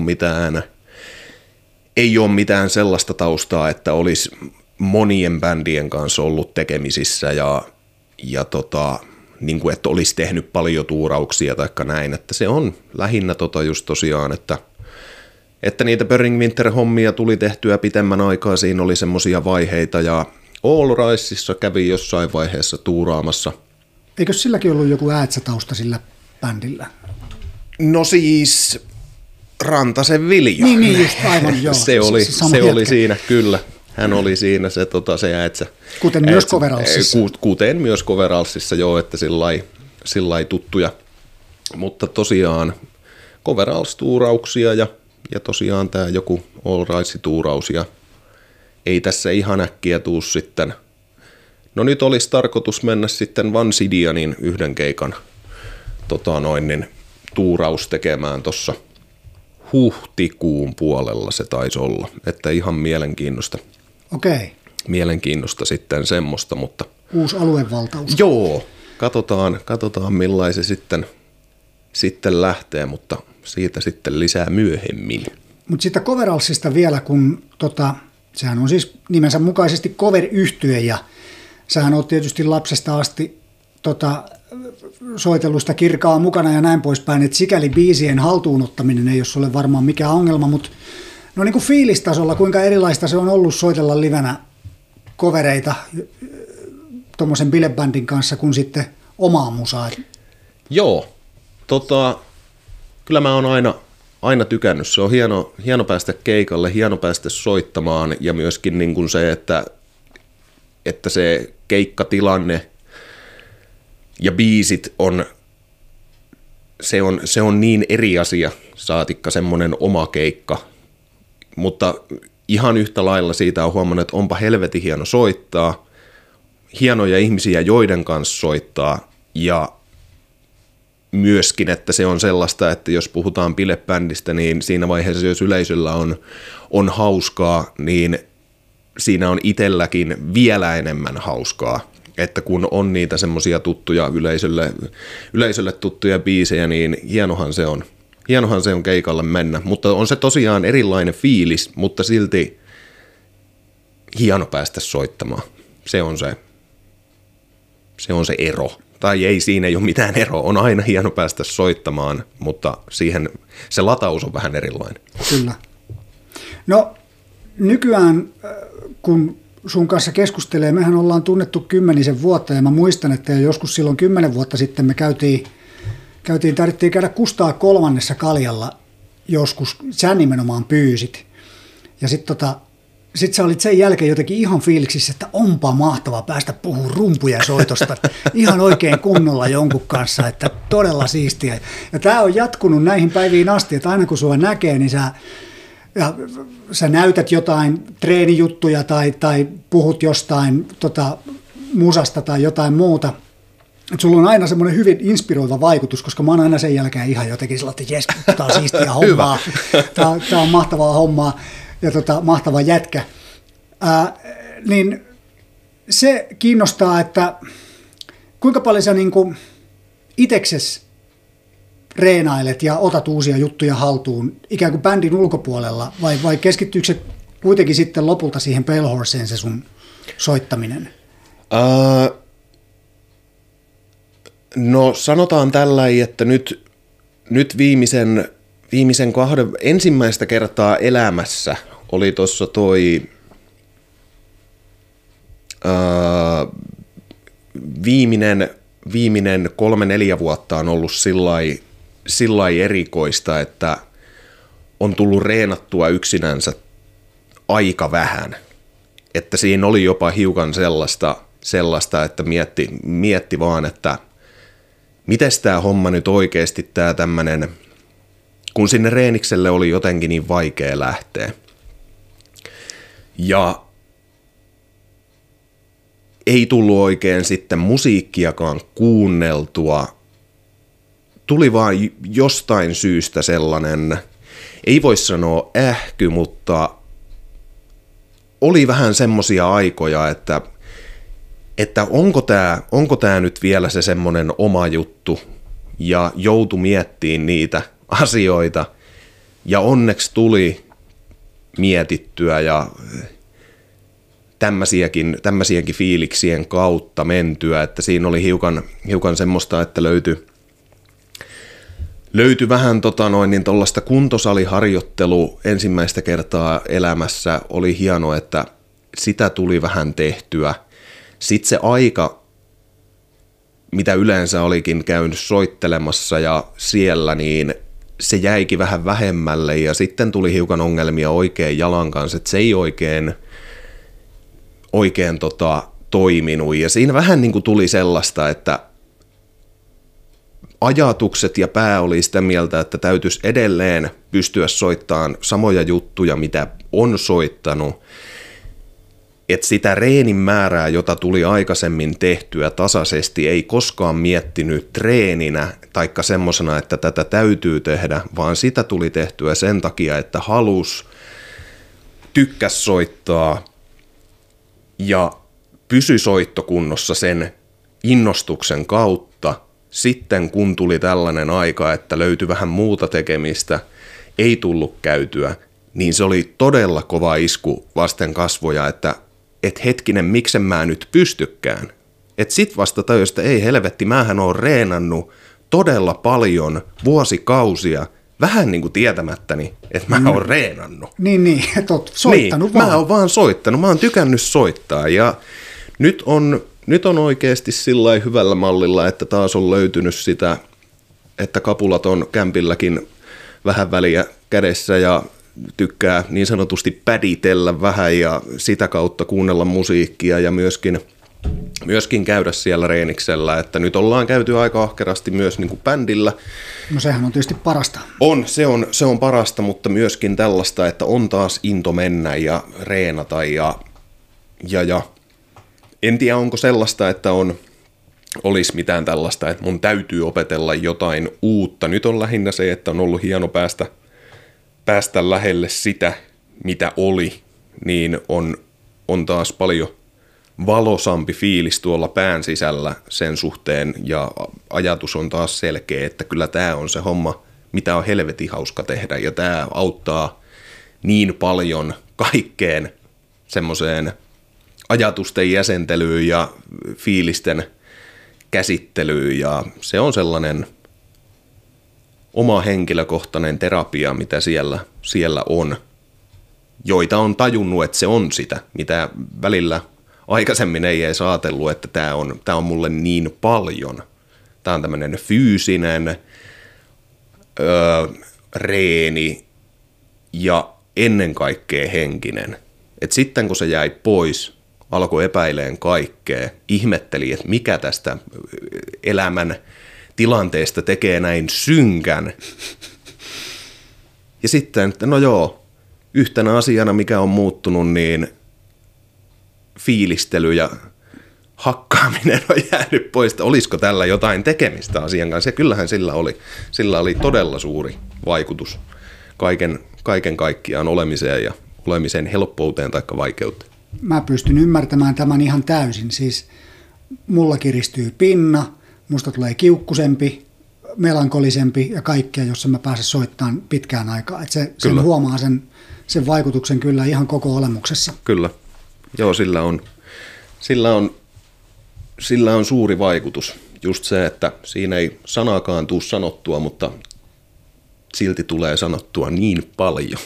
ei ole mitään sellaista taustaa, että olisi monien bändien kanssa ollut tekemisissä ja niin kuin, että olisi tehnyt paljon tuurauksia tai näin, että se on lähinnä just tosiaan, että niitä Burning Winter-hommia tuli tehtyä pitemmän aikaa, siinä oli semmoisia vaiheita ja All Riceissa kävi jossain vaiheessa tuuraamassa. Eikö silläkin ollut joku äätsätausta sillä bändillä? No siis Rantasen Viljo. Niin just aivan joo. se oli siinä, kyllä. Hän oli siinä se äätsä. Kuten myös Coveralsissa. Kuten myös Coveralsissa, joo, että sillai tuttuja. Mutta tosiaan Coverals-tuurauksia ja tosiaan tämä joku All Rice-tuuraus ja ei tässä ihan äkkiä tuu sitten. No nyt olisi tarkoitus mennä sitten Van Sidianin yhden keikan tuuraus tekemään tuossa huhtikuun puolella se taisi olla. Että ihan mielenkiinnosta. Okei. Mielenkiinnosta sitten semmoista, mutta uusi aluevaltaus. Joo, katsotaan millainen se sitten lähtee, mutta siitä sitten lisää myöhemmin. Mutta sitten Coveralsista vielä, kun sehän on siis nimensä mukaisesti cover-yhtye ja sähän oot tietysti lapsesta asti soitellusta kirkaa mukana ja näin poispäin, että sikäli biisien haltuunottaminen ei ole sulle varmaan mikään ongelma, mutta no niin kuin fiilistasolla, kuinka erilaista se on ollut soitella livenä covereita tuommoisen bilebändin kanssa kuin sitten omaa musaa? Joo, kyllä mä oon aina tykännyt. Se on hieno päästä keikalle, hieno päästä soittamaan ja myöskin niin kuin se, että se keikkatilanne ja biisit se on niin eri asia, saatikka semmoinen oma keikka, mutta ihan yhtä lailla siitä on huomannut, että onpa helvetin hieno soittaa, hienoja ihmisiä, joiden kanssa soittaa ja myöskin, että se on sellaista, että jos puhutaan bilebändistä, niin siinä vaiheessa, jos yleisöllä on hauskaa, niin siinä on itselläkin vielä enemmän hauskaa. Että kun on niitä semmoisia tuttuja yleisölle tuttuja biisejä, niin hienohan se on keikalle mennä. Mutta on se tosiaan erilainen fiilis, mutta silti hieno päästä soittamaan. Se on se ero. Tai ei, siinä ei ole mitään eroa. On aina hieno päästä soittamaan, mutta siihen se lataus on vähän erilainen. Kyllä. No, nykyään, kun sun kanssa keskustelee, mehän ollaan tunnettu 10 vuotta ja mä muistan, että joskus silloin 10 vuotta sitten me tarvittiin käydä Kustaa 3. kaljalla joskus, sä nimenomaan pyysit. Ja sit sä olit sen jälkeen jotenkin ihan fiiliksissä, että onpa mahtavaa päästä puhumaan rumpujen soitosta ihan oikein kunnolla jonkun kanssa, että todella siistiä. Ja tää on jatkunut näihin päiviin asti, että aina kun sua näkee, niin sä näytät jotain treenijuttuja tai puhut jostain musasta tai jotain muuta. Et sulla on aina semmoinen hyvin inspiroiva vaikutus, koska mä oon aina sen jälkeen ihan jotenkin sellainen, että jes, tää on siistiä hommaa, tää on mahtavaa hommaa ja mahtava jätkä. Niin se kiinnostaa, että kuinka paljon sä niinku itekses reenailet ja otat uusia juttuja haltuun ikään kuin bändin ulkopuolella, vai keskittyykö se kuitenkin sitten lopulta siihen Pale Horseen se sun soittaminen? No sanotaan tällä, että nyt viimeisen ensimmäistä kertaa elämässä oli tuossa viimeinen 3-4 vuotta on ollut sillai erikoista, että on tullut reenattua yksinänsä aika vähän. Että siinä oli jopa hiukan sellaista että mietti vaan, että mites tämä homma nyt oikeasti tämä tämmöinen, kun sinne reenikselle oli jotenkin niin vaikea lähteä. Ja ei tullut oikein sitten musiikkiakaan kuunneltua. Tuli vaan jostain syystä sellainen, ei voi sanoa ähky, mutta oli vähän semmoisia aikoja, että onko tää nyt vielä se semmoinen oma juttu, ja joutui miettimään niitä asioita, ja onneksi tuli mietittyä ja tämmöisiäkin fiiliksien kautta mentyä, että siinä oli hiukan semmoista, että löytyi vähän tuollaista kuntosaliharjoittelu ensimmäistä kertaa elämässä. Oli hienoa, että sitä tuli vähän tehtyä. Sitten se aika, mitä yleensä olikin käynyt soittelemassa ja siellä, niin se jäikin vähän vähemmälle ja sitten tuli hiukan ongelmia oikein jalan kanssa, että se ei oikein toiminut. Ja siinä vähän niin kuin tuli sellaista, että ajatukset ja pää oli sitä mieltä, että täytyisi edelleen pystyä soittamaan samoja juttuja, mitä on soittanut. Että sitä reenin määrää, jota tuli aikaisemmin tehtyä tasaisesti, ei koskaan miettinyt treeninä taikka semmosena, että tätä täytyy tehdä, vaan sitä tuli tehtyä sen takia, että tykkäs soittaa ja pysy soittokunnossa sen innostuksen kautta. Sitten kun tuli tällainen aika, että löytyi vähän muuta tekemistä, ei tullut käytyä, niin se oli todella kova isku vasten kasvoja, että hetkinen, miksen mä nyt pystykään. Että sit vasta tajusin, että ei helvetti, mähän oon reenannut todella paljon vuosikausia, vähän niin kuin tietämättäni, että mä oon reenannut. Niin, että oot soittanut niin, vaan. Mä oon vaan soittanut, mä oon tykännyt soittaa ja nyt on oikeasti sillä hyvällä mallilla, että taas on löytynyt sitä, että kapulat on kämpilläkin vähän väliä kädessä ja tykkää niin sanotusti päditellä vähän ja sitä kautta kuunnella musiikkia ja myöskin käydä siellä reeniksellä, että nyt ollaan käyty aika ahkerasti myös niin kuin bändillä. No sehän on tietysti parasta. Se on parasta, mutta myöskin tällaista, että on taas into mennä ja reenata ja en tiedä onko sellaista, että olisi mitään tällaista, että mun täytyy opetella jotain uutta. Nyt on lähinnä se, että on ollut hieno päästä lähelle sitä, mitä oli, niin on taas paljon valosampi fiilis tuolla pään sisällä sen suhteen, ja ajatus on taas selkeä, että kyllä tämä on se homma, mitä on helvetin hauska tehdä, ja tämä auttaa niin paljon kaikkeen semmoiseen ajatusten jäsentelyyn ja fiilisten käsittelyyn, ja se on sellainen oma henkilökohtainen terapia, mitä siellä on. joita on tajunnut, että se on sitä, mitä välillä aikaisemmin ei edes ajatellut, että tämä on mulle niin paljon. Tämä on tämmöinen fyysinen reeni ja ennen kaikkea henkinen. Et sitten kun se jäi pois, alkoi epäileen kaikkea, ihmetteli, että mikä tästä elämän tilanteesta tekee näin synkän. Ja sitten, että no joo, yhtenä asiana, mikä on muuttunut, niin fiilistely ja hakkaaminen on jäänyt pois, että olisiko tällä jotain tekemistä asian kanssa. Ja kyllähän sillä oli todella suuri vaikutus kaiken kaikkiaan olemiseen ja olemisen helppouteen tai vaikeuteen. Mä pystyn ymmärtämään tämän ihan täysin. Siis mulla kiristyy pinna, musta tulee kiukkusempi, melankolisempi ja kaikkea, jos mä pääsen soittamaan pitkään aikaa. Että sen huomaa sen vaikutuksen kyllä ihan koko olemuksessa. Kyllä. Joo, sillä on suuri vaikutus. Just se, että siinä ei sanaakaan tule sanottua, mutta silti tulee sanottua niin paljon.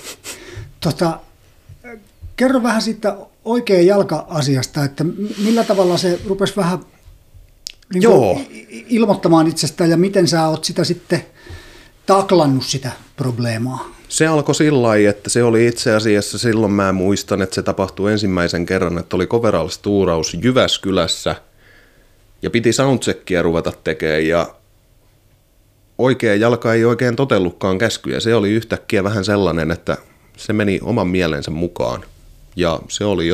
Kerro vähän siitä oikea jalka-asiasta, että millä tavalla se rupesi vähän ilmoittamaan itsestään ja miten sä oot sitä sitten taklannut sitä probleemaa? Se alkoi sillä lailla, että se oli itse asiassa, silloin mä muistan, että se tapahtui ensimmäisen kerran, että oli Coveralls-tuuraus Jyväskylässä ja piti soundcheckia ruveta tekemään ja oikea jalka ei oikein totellutkaan käskyjä. Se oli yhtäkkiä vähän sellainen, että se meni oman mielensä mukaan ja se oli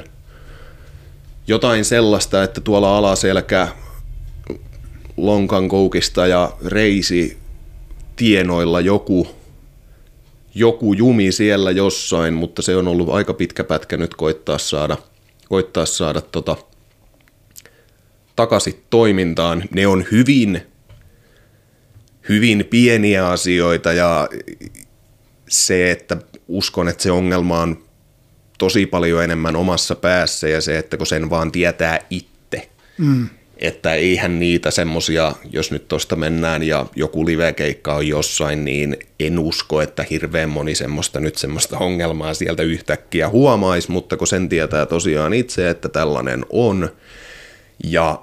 jotain sellaista, että tuolla alaselkä lonkan koukista ja reisi tienoilla joku jumi siellä jossain, mutta se on ollut aika pitkä pätkä nyt koittaa saada takaisin toimintaan. Ne on hyvin pieniä asioita ja se, että uskon, että se ongelma on tosi paljon enemmän omassa päässä ja se, että kun sen vaan tietää itse. Että eihän niitä semmosia, jos nyt tosta mennään ja joku livekeikka on jossain, niin en usko, että hirveän moni semmoista ongelmaa sieltä yhtäkkiä huomaisi, mutta kun sen tietää tosiaan itse, että tällainen on ja.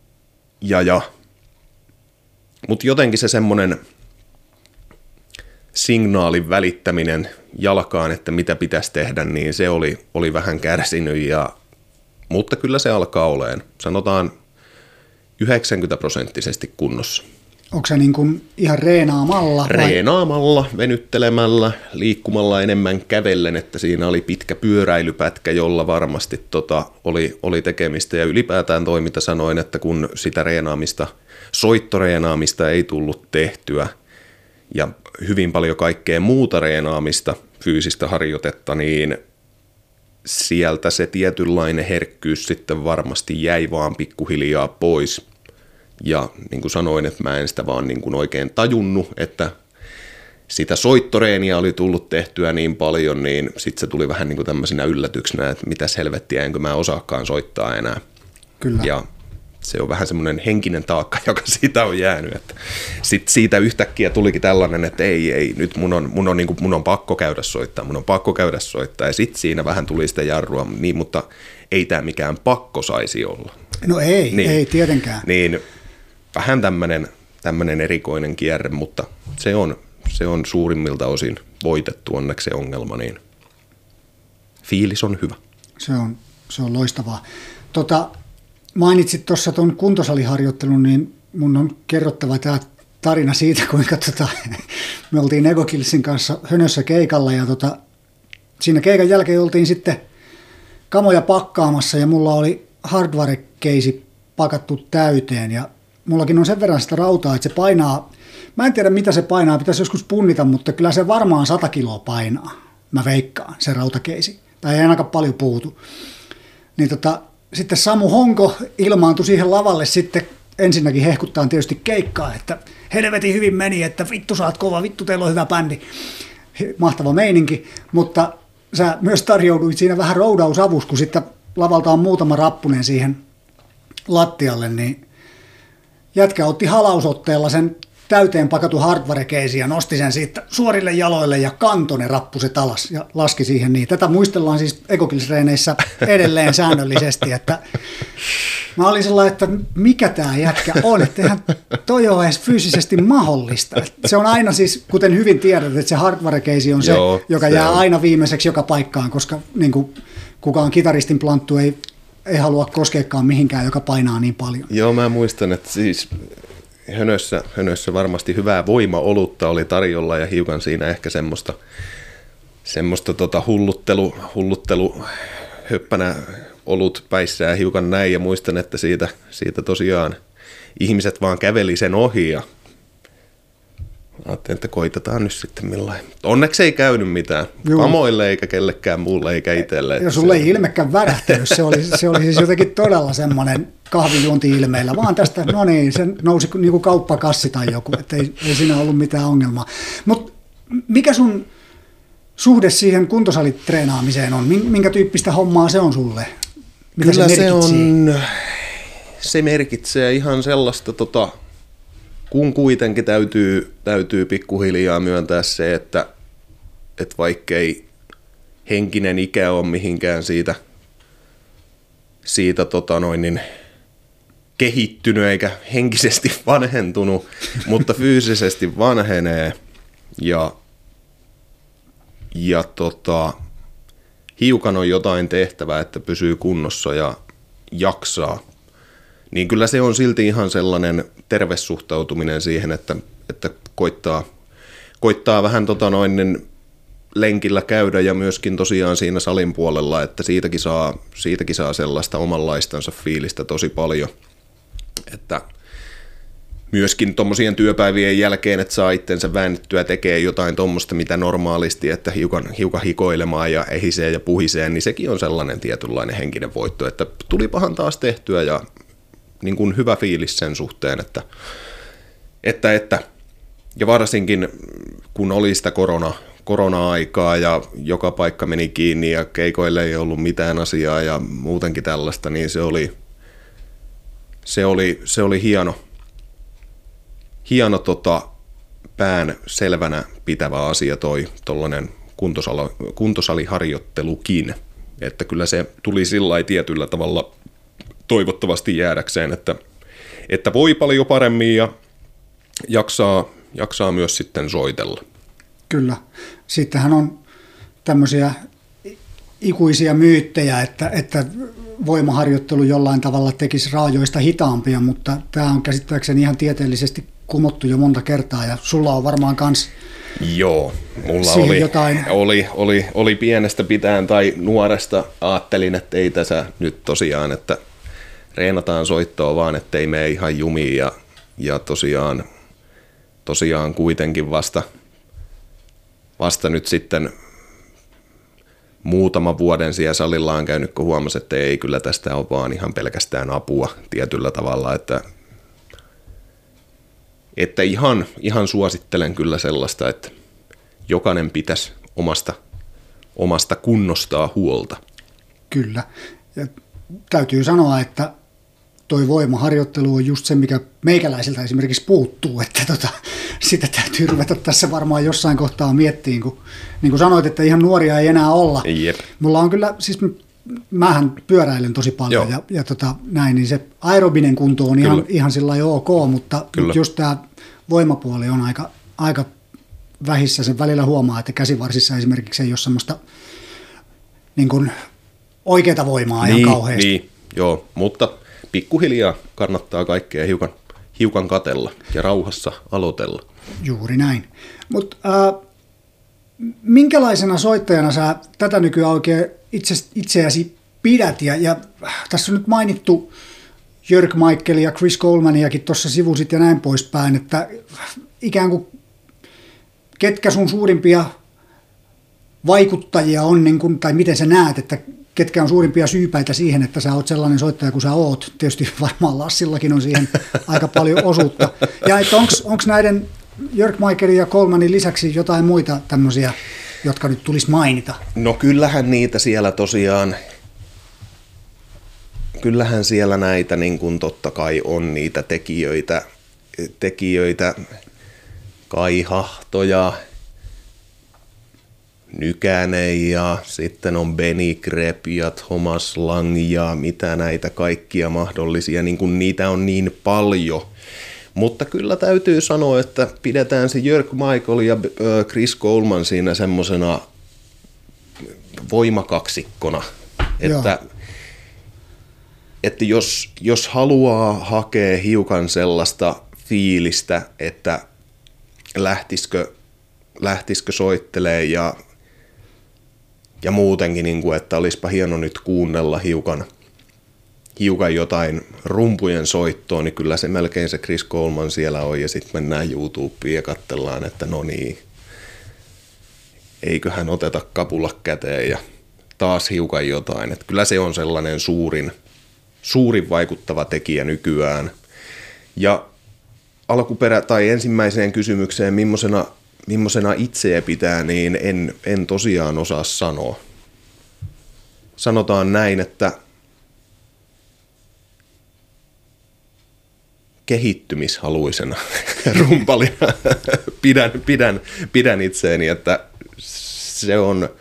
Mutta jotenkin se semmoinen signaalin välittäminen jalkaan, että mitä pitäisi tehdä, niin se oli vähän kärsinyt, mutta kyllä se alkaa olemaan, sanotaan 90% kunnossa. Onko se niin kuin ihan reenaamalla? Reenaamalla, venyttelemällä, liikkumalla enemmän kävellen, että siinä oli pitkä pyöräilypätkä, jolla varmasti oli tekemistä ja ylipäätään mitä sanoin, että kun sitä soittoreenaamista ei tullut tehtyä ja hyvin paljon kaikkea muuta reenaamista, fyysistä harjoitetta, niin sieltä se tietynlainen herkkyys sitten varmasti jäi vaan pikkuhiljaa pois. Ja niin kuin sanoin, että mä en sitä vaan niin kuin oikein tajunnut, että sitä soittoreenia oli tullut tehtyä niin paljon, niin sitten se tuli vähän niin kuin tämmöisenä yllätyksenä, että mitäs helvettiä, enkö mä osaakaan soittaa enää. Kyllä. Ja se on vähän semmoinen henkinen taakka, joka siitä on jäänyt. Että sitten siitä yhtäkkiä tulikin tällainen, että ei, nyt mun on pakko käydä soittaa, ja sitten siinä vähän tuli sitä jarrua, niin, mutta ei tämä mikään pakko saisi olla. No ei, niin, ei tietenkään. Niin vähän tämmöinen erikoinen kierre, mutta se on suurimmilta osin voitettu onneksi se ongelma, niin fiilis on hyvä. Se on loistavaa. Mainitsit tuossa tuon kuntosaliharjoittelun, niin mun on kerrottava tämä tarina siitä, kuinka me oltiin Ego Killsin kanssa Hönössä keikalla ja siinä keikan jälkeen oltiin sitten kamoja pakkaamassa ja mulla oli hardware-keisi pakattu täyteen ja mullakin on sen verran sitä rautaa, että se painaa, mä en tiedä mitä se painaa, pitäisi joskus punnita, mutta kyllä se varmaan 100 kiloa painaa, mä veikkaan, se rautakeisi, tai ei ainakaan paljon puutu. Niin sitten Samu Honko ilmaantui siihen lavalle sitten ensinnäkin hehkuttaa tietysti keikkaa, että helvetin hyvin meni, että vittu sä oot kova, vittu teillä on hyvä bändi, mahtava meininki, mutta sä myös tarjouduit siinä vähän roudausavus, kun sitten lavalta on muutama rappunen siihen lattialle, niin jätkä otti halausotteella sen täyteen pakatu hardware-keisi ja nosti sen siitä suorille jaloille ja kantoi ne rappuset alas ja laski siihen niin. Tätä muistellaan siis Ecokills-treeneissä edelleen säännöllisesti, että mä olin sellainen, että mikä tämä jätkä on, että eihän toi ole edes fyysisesti mahdollista. Se on aina siis, kuten hyvin tiedät, että se hardware-keisi on se, joka jää aina viimeiseksi joka paikkaan, koska niin kuin, kukaan kitaristin planttu ei halua koskeekaan mihinkään, joka painaa niin paljon. Joo, mä muistan, että siis Hönössä varmasti hyvää voimaolutta oli tarjolla ja hiukan siinä ehkä semmoista hulluttelu höppänä olut päissään hiukan näin ja muistan, että siitä tosiaan ihmiset vaan käveli sen ohi ja ajattelin, että koitetaan nyt sitten millainen. Onneksi ei käynyt mitään. Pamoille eikä kellekään muulle eikä itselle. Ja sulle ei ilmekään värähtänyt. Se oli siis jotenkin todella semmoinen kahvijuonti-ilmeillä. Vaan tästä, no niin, se nousi niin kuin kauppakassi tai joku. Että ei siinä ollut mitään ongelmaa. Mutta mikä sun suhde siihen kuntosalitreenaamiseen on? Minkä tyyppistä hommaa se on sulle? Mitä kyllä se merkitsee ihan sellaista kun kuitenkin täytyy pikkuhiljaa myöntää se, että vaikkei henkinen ikä ole mihinkään siitä kehittynyt eikä henkisesti vanhentunut, mutta fyysisesti vanhenee ja hiukan on jotain tehtävää, että pysyy kunnossa ja jaksaa. Niin kyllä se on silti ihan sellainen terve suhtautuminen siihen, että koittaa vähän lenkillä käydä ja myöskin tosiaan siinä salin puolella, että siitäkin saa sellaista omanlaistansa fiilistä tosi paljon. Että myöskin tuommoisien työpäivien jälkeen, että saa itsensä väännettyä tekee jotain tuommoista, mitä normaalisti, että hiukan hikoilemaan ja ehisee ja puhisee, niin sekin on sellainen tietynlainen henkinen voitto, että tulipahan taas tehtyä ja niin kuin hyvä fiilis sen suhteen, että ja varsinkin kun oli sitä korona-aikaa ja joka paikka meni kiinni ja keikoille ei ollut mitään asiaa ja muutenkin tällaista, niin se oli hieno pään selvänä pitävä asia tollainen kuntosaliharjoittelukin, että kyllä se tuli sillai tietyllä tavalla toivottavasti jäädäkseen, että voi paljon paremmin ja jaksaa myös sitten soitella. Kyllä. Sittenhän on tämmöisiä ikuisia myyttejä, että voimaharjoittelu jollain tavalla tekisi raajoista hitaampia, mutta tämä on käsittääkseni ihan tieteellisesti kumottu jo monta kertaa ja sulla on varmaan kans. Joo, mulla oli pienestä pitäen tai nuoresta ajattelin, että ei tässä nyt tosiaan, että reenataan soittoa vaan, ettei mene ihan jumiin ja tosiaan kuitenkin vasta nyt sitten muutama vuoden siellä salilla on käynyt, kun huomasi, että ei kyllä tästä ole vaan ihan pelkästään apua tietyllä tavalla, että ihan suosittelen kyllä sellaista, että jokainen pitäisi omasta kunnostaa huolta. Kyllä. Ja täytyy sanoa, että toi voimaharjoittelu on just se, mikä meikäläisiltä esimerkiksi puuttuu, että sitä täytyy ruveta tässä varmaan jossain kohtaa miettiin, kun niin kuin sanoit, että ihan nuoria ei enää olla. Jep. Mulla on kyllä, siis mähän pyöräilen tosi paljon ja näin, niin se aerobinen kunto on ihan sillä lailla ok, mutta just tämä voimapuoli on aika vähissä. Sen välillä huomaa, että käsivarsissa esimerkiksi ei ole semmoista niin kuin oikeaa voimaa ihan kauheasti. Niin, joo, mutta pikkuhiljaa kannattaa kaikkea hiukan katella ja rauhassa aloitella. Juuri näin. Mutta minkälaisena soittajana sä tätä nykyään oikein itseäsi pidät? Ja tässä on nyt mainittu Jörg Michael ja Chris Colemaniakin tuossa sivusit ja näin poispäin, että ikään kuin ketkä sun suurimpia vaikuttajia on, niin kun, tai miten sä näet, että ketkä on suurimpia syypäitä siihen, että sä oot sellainen soittaja kuin sä oot. Tietysti varmaan Lassillakin on siihen aika paljon osuutta. Ja että onko näiden Jörg Michaelin ja Colemanin lisäksi jotain muita tämmöisiä, jotka nyt tulisi mainita? No kyllähän niitä siellä tosiaan, kyllähän siellä näitä niin kuin totta kai on niitä tekijöitä. Kai Hahto ja Nykänen ja sitten on Benny Greb ja Thomas Lang ja mitä näitä kaikkia mahdollisia, niin kuin niitä on niin paljon. Mutta kyllä täytyy sanoa, että pidetään se Jörg Michael ja Chris Coleman siinä semmosena voimakaksikkona, että jos haluaa hakea hiukan sellaista fiilistä, että lähtisikö soittelee ja muutenkin, niin kuin, että olisipa hieno nyt kuunnella hiukan jotain rumpujen soittoa, niin kyllä se melkein se Chris Coleman siellä on, ja sitten mennään YouTubeen ja katsellaan, että no niin, eiköhän oteta kapula käteen ja taas hiukan jotain. Että kyllä se on sellainen suurin vaikuttava tekijä nykyään. Ja ensimmäiseen kysymykseen, millaisena itseä pitää, niin en tosiaan osaa sanoa. Sanotaan näin, että kehittymishaluisena rumpalina pidän itseäni, että se on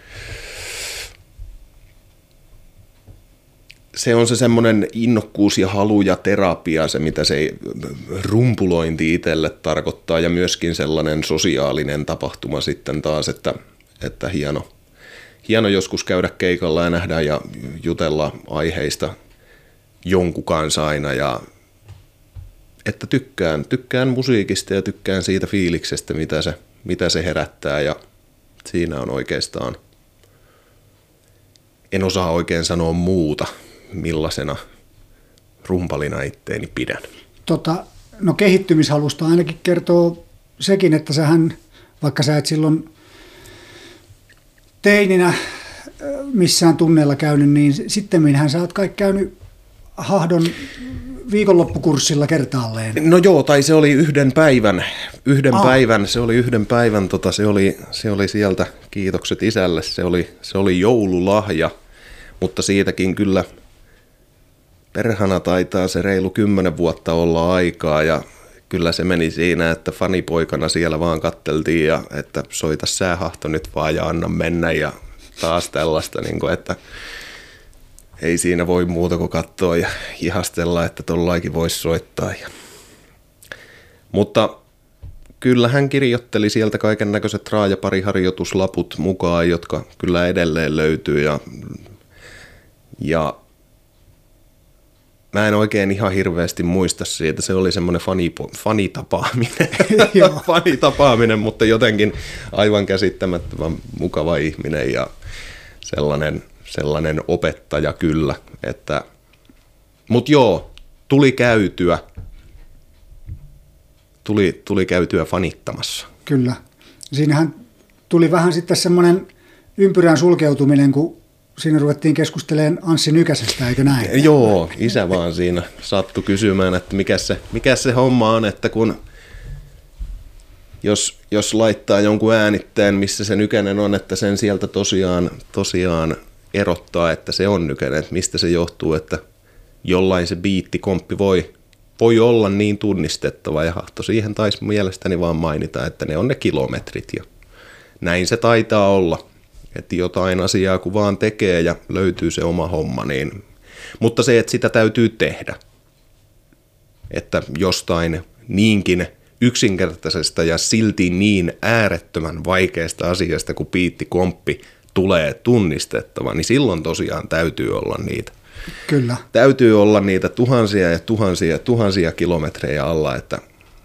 se semmoinen innokkuus ja halu ja terapia, se mitä se rumpulointi itselle tarkoittaa, ja myöskin sellainen sosiaalinen tapahtuma sitten taas, että hieno joskus käydä keikalla ja nähdä ja jutella aiheista jonkun kanssa aina, ja että tykkään musiikista ja tykkään siitä fiiliksestä, mitä se herättää, ja siinä on oikeastaan, en osaa oikein sanoa muuta, millaisena rumpalina itteeni pidän. No kehittymishalusta ainakin kertoo sekin, että sähän, vaikka sä et silloin teininä missään tunneilla käynyt, niin sittemminhän sä oot kaikki käynyt Hahdon viikonloppukurssilla kertaalleen. No joo, tai se oli yhden päivän, se oli sieltä, kiitokset isälle, se oli joululahja, mutta siitäkin kyllä perhana taitaa se reilu 10 vuotta olla aikaa, ja kyllä se meni siinä, että fanipoikana siellä vaan katteltiin, ja että soita sä Hahto nyt vaan ja anna mennä, ja taas tällaista, niin kuin, että ei siinä voi muuta kuin katsoa ja ihastella, että tollaikin voisi soittaa. Mutta kyllä hän kirjoitteli sieltä kaiken näköiset raajapariharjoituslaput mukaan, jotka kyllä edelleen löytyy, ja mä en oikein ihan hirveästi muista siitä, se oli semmoinen fanitapaaminen, mutta jotenkin aivan käsittämättömän mukava ihminen ja sellainen opettaja kyllä, mutta joo, tuli käytyä fanittamassa. Kyllä, siinähän tuli vähän sitten semmoinen ympyrän sulkeutuminen, kun siinä ruvettiin keskustelemaan Anssi Nykäsestä, eikö näin? Joo, isä vaan siinä sattui kysymään, että mikä se homma on, että kun jos laittaa jonkun äänitteen, missä se Nykänen on, että sen sieltä tosiaan erottaa, että se on Nykänen, että mistä se johtuu, että jollain se biittikomppi voi olla niin tunnistettava, ja Hahto siihen taisi mielestäni vaan mainita, että ne on ne kilometrit, ja näin se taitaa olla. Että jotain asiaa kun vaan tekee ja löytyy se oma homma, niin, mutta se, että sitä täytyy tehdä, että jostain niinkin yksinkertaisesta ja silti niin äärettömän vaikeasta asiasta kuin biittikomppi tulee tunnistettava, niin silloin tosiaan täytyy olla niitä. Kyllä. Täytyy olla niitä tuhansia ja tuhansia kilometrejä alla, että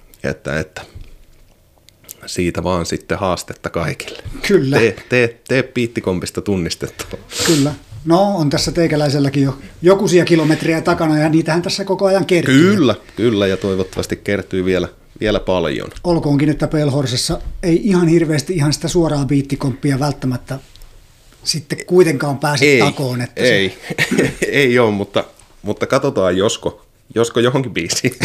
siitä vaan sitten haastetta kaikille. Kyllä. Tee biittikompista tunnistettavaa. Kyllä. No, on tässä teikäläiselläkin jo jokuisia kilometriä takana, ja niitähän tässä koko ajan kertyy. Kyllä, ja toivottavasti kertyy vielä paljon. Olkoonkin, että Pale Horsessa ei ihan hirveästi ihan sitä suoraa biittikomppia välttämättä sitten kuitenkaan pääse takoon. Että ei ole, mutta katsotaan josko johonkin biisiin.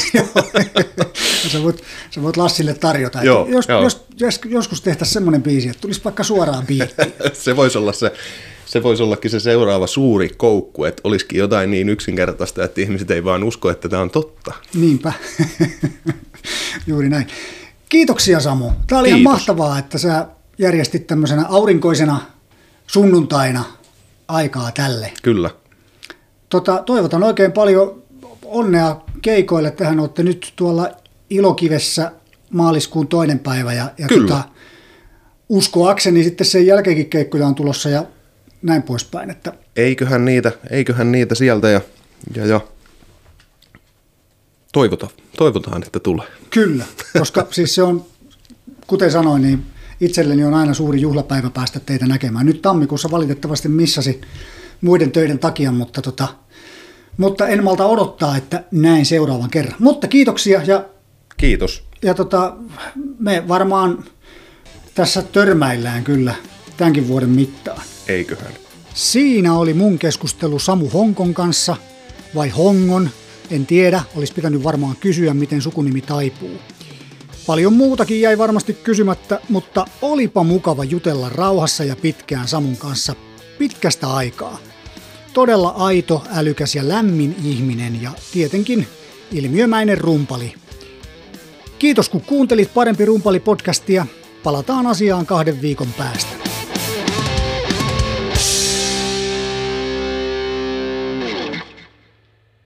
Sä voit Lassille tarjota. Jos joskus tehtäisiin semmoinen biisi, että tulisi vaikka suoraan biitti. Se voisi ollakin se seuraava suuri koukku, että olisikin jotain niin yksinkertaista, että ihmiset ei vaan usko, että tämä on totta. Niinpä. Juuri näin. Kiitoksia Samu. Tämä oli ihan mahtavaa, että sä järjestit tämmöisenä aurinkoisena sunnuntaina aikaa tälle. Kyllä. Toivotan oikein paljon onnea keikoille. Tähän olette nyt tuolla Ilokivessä maaliskuun 2. päivä. Ja uskoakseni sitten sen jälkeenkin keikkoja on tulossa ja näin poispäin. Että eiköhän niitä sieltä ja toivotaan, että tulee. Kyllä, koska siis se on, kuten sanoin, niin itselleni on aina suuri juhlapäivä päästä teitä näkemään. Nyt tammikuussa valitettavasti missasin muiden töiden takia, mutta en malta odottaa, että näin seuraavan kerran. Mutta kiitoksia ja kiitos. Ja me varmaan tässä törmäillään kyllä tämänkin vuoden mittaan. Eiköhän. Siinä oli mun keskustelu Samu Honkon kanssa, vai Hongon, en tiedä, olisi pitänyt varmaan kysyä, miten sukunimi taipuu. Paljon muutakin jäi varmasti kysymättä, mutta olipa mukava jutella rauhassa ja pitkään Samun kanssa pitkästä aikaa. Todella aito, älykäs ja lämmin ihminen ja tietenkin ilmiömäinen rumpali. Kiitos kun kuuntelit Parempi rumpali -podcastia. Palataan asiaan 2 viikon päästä.